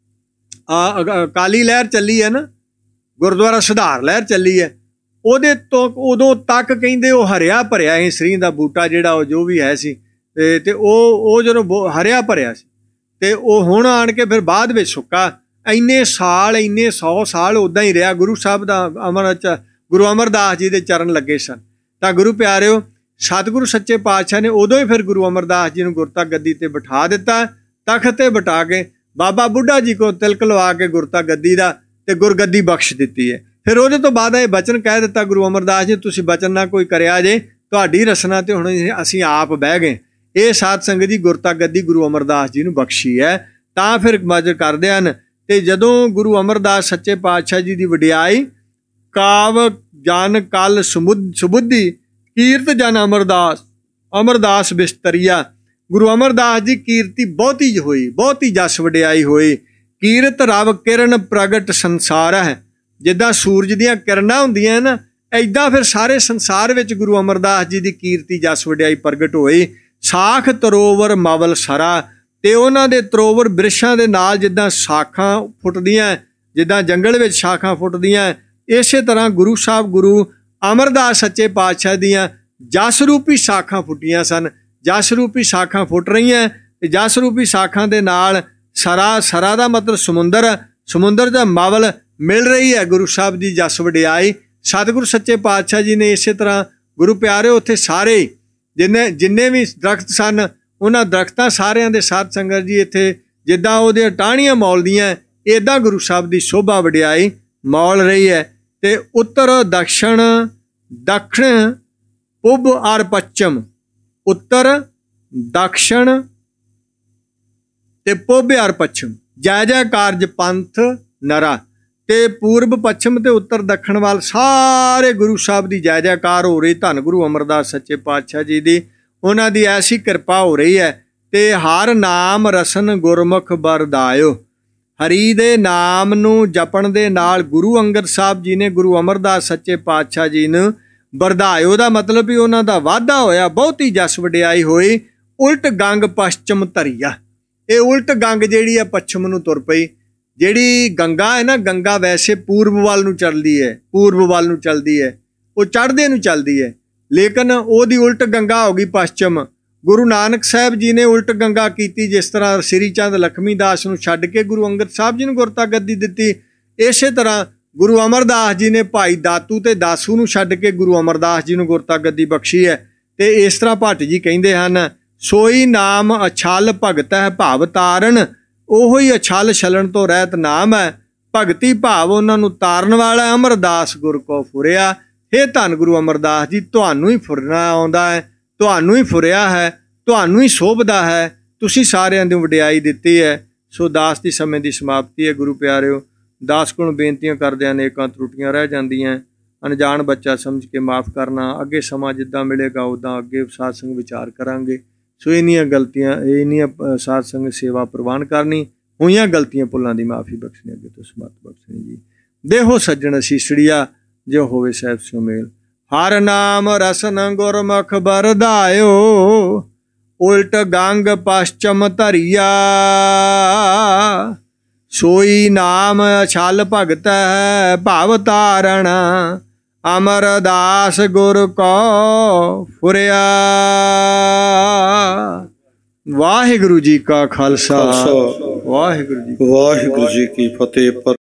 ਅਕਾਲੀ ਲਹਿਰ ਚੱਲੀ ਹੈ ਨਾ, ਗੁਰਦੁਆਰਾ ਸੁਧਾਰ ਲਹਿਰ ਚੱਲੀ ਹੈ, ਉਹਦੇ ਤੋਂ ਉਦੋਂ ਤੱਕ ਕਹਿੰਦੇ ਉਹ ਹਰਿਆ ਭਰਿਆ ਸੀ। ਸਰੀਂ ਦਾ ਬੂਟਾ ਜਿਹੜਾ ਉਹ ਜੋ ਵੀ ਹੈ ਸੀ, ਤੇ ਤੇ ਉਹ ਉਹ ਜਦੋਂ ਹਰਿਆ ਭਰਿਆ ਸੀ, ਤੇ ਉਹ ਹੁਣ ਆਣ ਕੇ ਫਿਰ ਬਾਅਦ ਵਿੱਚ ਸੁੱਕਾ। ਇੰਨੇ ਸਾਲ, ਇੰਨੇ ਸੌ ਸਾਲ ਉੱਦਾਂ ਹੀ ਰਿਹਾ। ਗੁਰੂ ਸਾਹਿਬ ਦਾ ਅਮਰ ਚ ਗੁਰੂ ਅਮਰਦਾਸ ਜੀ ਦੇ ਚਰਨ ਲੱਗੇ ਸਨ। ਤਾਂ ਗੁਰੂ ਪਿਆਰਿਓ, ਸਤਿਗੁਰੂ ਸੱਚੇ ਪਾਤਸ਼ਾਹ ਨੇ ਉਦੋਂ ਹੀ ਫਿਰ ਗੁਰੂ ਅਮਰਦਾਸ ਜੀ ਨੂੰ ਗੁਰਤਾ ਗੱਦੀ ਤੇ ਬਿਠਾ ਦਿੱਤਾ। ਤਖਤ ਤੇ ਬਿਠਾ ਕੇ ਬਾਬਾ ਬੁੱਢਾ ਜੀ ਕੋਲ ਤਿਲਕ ਲਵਾ ਕੇ ਗੁਰਤਾ ਗੱਦੀ ਦਾ ਤੇ ਗੁਰਗੱਦੀ ਬਖਸ਼ ਦਿੱਤੀ ਹੈ। ਫਿਰ ਉਹਦੇ ਤੋਂ ਬਾਅਦ ਇਹ ਬਚਨ ਕਹਿ ਦਿੱਤਾ ਗੁਰੂ ਅਮਰਦਾਸ ਜੀ, ਤੁਸੀਂ ਬਚਨ ਨਾ ਕੋਈ ਕਰਿਆ ਜੇ, ਤੁਹਾਡੀ ਰਸਨਾ ਤੇ ਹੁਣ ਅਸੀਂ ਆਪ ਬਹਿ ਗਏ। ਇਹ ਸਾਧ ਸੰਗਤ ਦੀ ਗੁਰਤਾ ਗੱਦੀ ਗੁਰੂ ਅਮਰਦਾਸ ਜੀ ਨੂੰ ਬਖਸ਼ੀ ਹੈ। ਤਾਂ ਫਿਰ ਮਜ ਕਰਦੇ ਹਨ। ਤੇ ਜਦੋਂ ਗੁਰੂ ਅਮਰਦਾਸ ਸੱਚੇ ਪਾਤਸ਼ਾਹ ਜੀ ਦੀ ਵਡਿਆਈ, ਕਾਵ ਜਨ ਕਲ ਸਮੁਦ ਸੁਬੁੱਧੀ ਕੀਰਤ ਜਨ ਅਮਰਦਾਸ ਅਮਰਦਾਸ ਬਿਸਤਰੀਆ। ਗੁਰੂ ਅਮਰਦਾਸ ਦੀ ਕੀਰਤੀ ਬਹੁਤੀ ਹੋਈ, ਬਹੁਤੀ ਜਸ ਵਡਿਆਈ ਹੋਈ। ਕੀਰਤ ਰਵ ਕਿਰਨ ਪ੍ਰਗਟ ਸੰਸਾਰ ਹੈ। ਜਿੱਦਾਂ ਸੂਰਜ ਦੀਆਂ ਕਿਰਨਾਂ ਹੁੰਦੀਆਂ ਨਾ, ਐਦਾਂ ਫਿਰ ਸਾਰੇ ਸੰਸਾਰ ਵਿੱਚ ਗੁਰੂ ਅਮਰਦਾਸ ਜੀ ਦੀ ਕੀਰਤੀ ਜਸ ਵਡਿਆਈ ਪ੍ਰਗਟ ਹੋਈ। ਸਾਖ ਤਰੋਵਰ ਮਵਲ ਸਰਾ, ਤੇ ਉਹਨਾਂ ਦੇ ਤਰੋਵਰ ਬ੍ਰਿਸ਼ਾਂ ਦੇ ਨਾਲ ਜਿੱਦਾਂ ਸਾਖਾਂ ਫੁੱਟਦੀਆਂ, ਜਿੱਦਾਂ ਜੰਗਲ ਵਿੱਚ ਸ਼ਾਖਾਂ ਫੁੱਟਦੀਆਂ, ਇਸੇ ਤਰ੍ਹਾਂ ਗੁਰੂ ਸਾਹਿਬ ਗੁਰੂ ਅਮਰਦਾਸ ਸੱਚੇ ਪਾਤਸ਼ਾਹ ਦੀਆਂ ਜਸ ਰੂਪੀ ਸਾਖਾਂ ਫੁੱਟੀਆਂ ਸਨ। ਜਸ ਰੂਪੀ ਸਾਖਾਂ ਫੁੱਟ ਰਹੀਆਂ ਤੇ ਜਸ ਰੂਪੀ ਸਾਖਾਂ ਦੇ ਨਾਲ ਸਰਾ, ਸਰਾ ਦਾ ਮਤਲਬ ਸਮੁੰਦਰ, ਸਮੁੰਦਰ ਦਾ ਮਵਲ ਮਿਲ ਰਹੀ ਹੈ ਗੁਰੂ ਸਾਹਿਬ ਦੀ ਜਸ ਵਡਿਆਈ। ਸਤਿਗੁਰੂ ਸੱਚੇ ਪਾਤਸ਼ਾਹ ਜੀ ਨੇ ਇਸੇ ਤਰ੍ਹਾਂ ਗੁਰੂ ਪਿਆਰੇ ਉੱਥੇ ਸਾਰੇ ਜਿੰਨੇ ਜਿੰਨੇ ਵੀ ਦਰਖਤ ਸਨ, ਉਹਨਾਂ ਦਰਖਤਾਂ ਸਾਰਿਆਂ ਦੇ ਸਾਧ ਸੰਗਤ ਜੀ ਇੱਥੇ ਜਿੱਦਾਂ ਉਹਦੀਆਂ ਟਾਹਣੀਆਂ ਮੌਲਦੀਆਂ, ਇੱਦਾਂ ਗੁਰੂ ਸਾਹਿਬ ਦੀ ਸ਼ੋਭਾ ਵਡਿਆਈ ਮੌਲ ਰਹੀ ਹੈ। ਤੇ ਉੱਤਰ ਦਕਸ਼ਣ ਦੱਖਣ ਪੂਬ ਔਰ ਪੱਛਮ, ਉੱਤਰ ਦਕਸ਼ਣ ਤੇ ਪੂਬ ਔਰ ਪੱਛਮ ਜੈ ਜੈ ਕਾਰਜ ਪੰਥ ਨਰਾ। ਤੇ ਪੂਰਬ ਪੱਛਮ ਤੇ ਉੱਤਰ ਦੱਖਣ ਵੱਲ ਸਾਰੇ ਗੁਰੂ ਸਾਹਿਬ ਦੀ ਜੈ ਜੈਕਾਰ ਹੋ ਰਹੀ। ਧੰਨ ਗੁਰੂ ਅਮਰਦਾਸ ਸੱਚੇ ਪਾਤਸ਼ਾਹ ਜੀ ਦੀ ਉਹਨਾਂ ਦੀ ਐਸੀ ਕਿਰਪਾ ਹੋ ਰਹੀ ਹੈ। ਤੇ ਹਰ ਨਾਮ ਰਸਨ ਗੁਰਮੁਖ ਬਰਦਾਇਓ। ਹਰੀ ਦੇ ਨਾਮ ਨੂੰ ਜਪਣ ਦੇ ਨਾਲ ਗੁਰੂ ਅੰਗਦ ਸਾਹਿਬ ਜੀ ਨੇ ਗੁਰੂ ਅਮਰਦਾਸ ਸੱਚੇ ਪਾਤਸ਼ਾਹ ਜੀ ਨੂੰ ਬਰਦਾਇਓ ਦਾ ਮਤਲਬ ਵੀ ਉਹਨਾਂ ਦਾ ਵਾਧਾ ਹੋਇਆ, ਬਹੁਤੀ ਜਸ ਵਡਿਆਈ ਹੋਈ। ਉਲਟ ਗੰਗ ਪੱਛਮ ਧਰੀਆ, ਇਹ ਉਲਟ ਗੰਗ ਜਿਹੜੀ ਹੈ ਪੱਛਮ ਨੂੰ ਤੁਰ ਪਈ। ਜਿਹੜੀ ਗੰਗਾ ਹੈ ਨਾ, ਗੰਗਾ ਵੈਸੇ ਪੂਰਬ ਵੱਲ ਨੂੰ ਚੱਲਦੀ ਹੈ, ਪੂਰਬ ਵੱਲ ਨੂੰ ਚੱਲਦੀ ਹੈ, ਉਹ ਚੜ੍ਹਦੇ ਨੂੰ ਚੱਲਦੀ ਹੈ, ਲੇਕਿਨ ਉਹਦੀ ਉਲਟ ਗੰਗਾ ਹੋ ਗਈ ਪੱਛਮ। ਗੁਰੂ ਨਾਨਕ ਸਾਹਿਬ ਜੀ ਨੇ ਉਲਟ ਗੰਗਾ ਕੀਤੀ, ਜਿਸ ਤਰ੍ਹਾਂ ਸ੍ਰੀ ਚੰਦ ਲਖਮੀ ਦਾਸ ਨੂੰ ਛੱਡ ਕੇ ਗੁਰੂ ਅੰਗਦ ਸਾਹਿਬ ਜੀ ਨੂੰ ਗੁਰਤਾ ਗੱਦੀ ਦਿੱਤੀ। ਇਸੇ ਤਰ੍ਹਾਂ ਗੁਰੂ ਅਮਰਦਾਸ ਜੀ ਨੇ ਭਾਈ ਦਾਤੂ ਤੇ ਦਾਸੂ ਨੂੰ ਛੱਡ ਕੇ ਗੁਰੂ ਅਮਰਦਾਸ ਜੀ ਨੂੰ ਗੁਰਤਾ ਗੱਦੀ ਬਖਸ਼ੀ ਹੈ। ਤੇ ਇਸ ਤਰ੍ਹਾਂ ਭੱਟ ਜੀ ਕਹਿੰਦੇ ਹਨ, ਸੋਈ ਨਾਮ ਅਛਲ ਭਗਤ ਹੈ ਭਾਵ ਤਾਰਨ। ਉਹੋ ਹੀ ਅਛਲ ਛਲਣ ਤੋਂ ਰਹਿਤ ਨਾਮ ਹੈ, ਭਗਤੀ ਭਾਵ ਉਹਨਾਂ ਨੂੰ ਤਾਰਨ ਵਾਲਾ ਅਮਰਦਾਸ ਗੁਰ ਕੋ ਫੁਰਿਆ। हे ਧੰਨ ਗੁਰੂ ਅਮਰਦਾਸ ਜੀ, ਤੁਹਾਨੂੰ ਹੀ ਫੁਰਨਾ ਆਉਂਦਾ ਹੈ, ਤੁਹਾਨੂੰ ਹੀ ਫੁਰਿਆ ਹੈ, ਤੁਹਾਨੂੰ ਹੀ ਸ਼ੋਭਦਾ ਹੈ, ਤੁਸੀਂ ਸਾਰਿਆਂ ਦੀ ਵਡਿਆਈ ਦਿੱਤੀ ਹੈ। ਸੋ ਦਾਸ ਦੀ ਸਮੇਂ ਦੀ ਸਮਾਪਤੀ ਹੈ। ਗੁਰੂ ਪਿਆਰਿਓ, ਦਾਸ ਕੋਲ ਬੇਨਤੀਆਂ ਕਰਦਿਆਂ ਅਨੇਕਾਂ ਤਰੁੱਟੀਆਂ ਰਹਿ ਜਾਂਦੀਆਂ। ਅਣਜਾਣ ਬੱਚਾ ਸਮਝ ਕੇ ਮਾफ़ ਕਰਨਾ। ਅੱਗੇ ਸਮਾਂ ਜਿੱਦਾਂ ਮਿਲੇਗਾ ਉੱਦਾਂ ਅੱਗੇ ਸਾਧ ਸੰਗ ਵਿਚਾਰ ਕਰਾਂਗੇ। ਸੋ ਇੰਨੀਆਂ ਗਲਤੀਆਂ ਇੰਨੀਆਂ ਸਾਧ ਸੰਗ ਸੇਵਾ ਪ੍ਰਵਾਨ ਕਰਨੀ, ਹੋਈਆਂ ਗਲਤੀਆਂ ਭੁੱਲਾਂ ਦੀ ਮਾफ़ੀ ਬਖਸ਼ਣੀ, ਅੱਗੇ ਤੋਂ ਸਮਤ ਬਖਸ਼ਣੀ ਜੀ। ਦੇਹੋ ਸੱਜਣ ਅਸੀਸੜੀਆ, ਜੋ ਹੋਵੇ ਸਾਹਿਬ ਸਿਉ ਮੇਲ। ਹਰ ਨਾਮ ਰਸਨ ਗੁਰਮੁਖ ਬਰਦਾਇਓ, ਉਲਟ ਗੰਗ ਪਸ਼ਚਮ ਧਰਿਆ। ਸੋਈ ਨਾਮ ਛਲ ਭਗਤ ਹੈ ਭਵ ਤਾਰਨ, ਅਮਰਦਾਸ ਗੁਰ ਕੋ ਫੁਰਿਆ। ਵਾਹਿਗੁਰੂ ਜੀ ਕਾ ਖਾਲਸਾ, ਵਾਹਿਗੁਰੂ ਜੀ ਵਾਹਿਗੁਰੂ ਜੀ ਕੀ ਫਤਿਹ।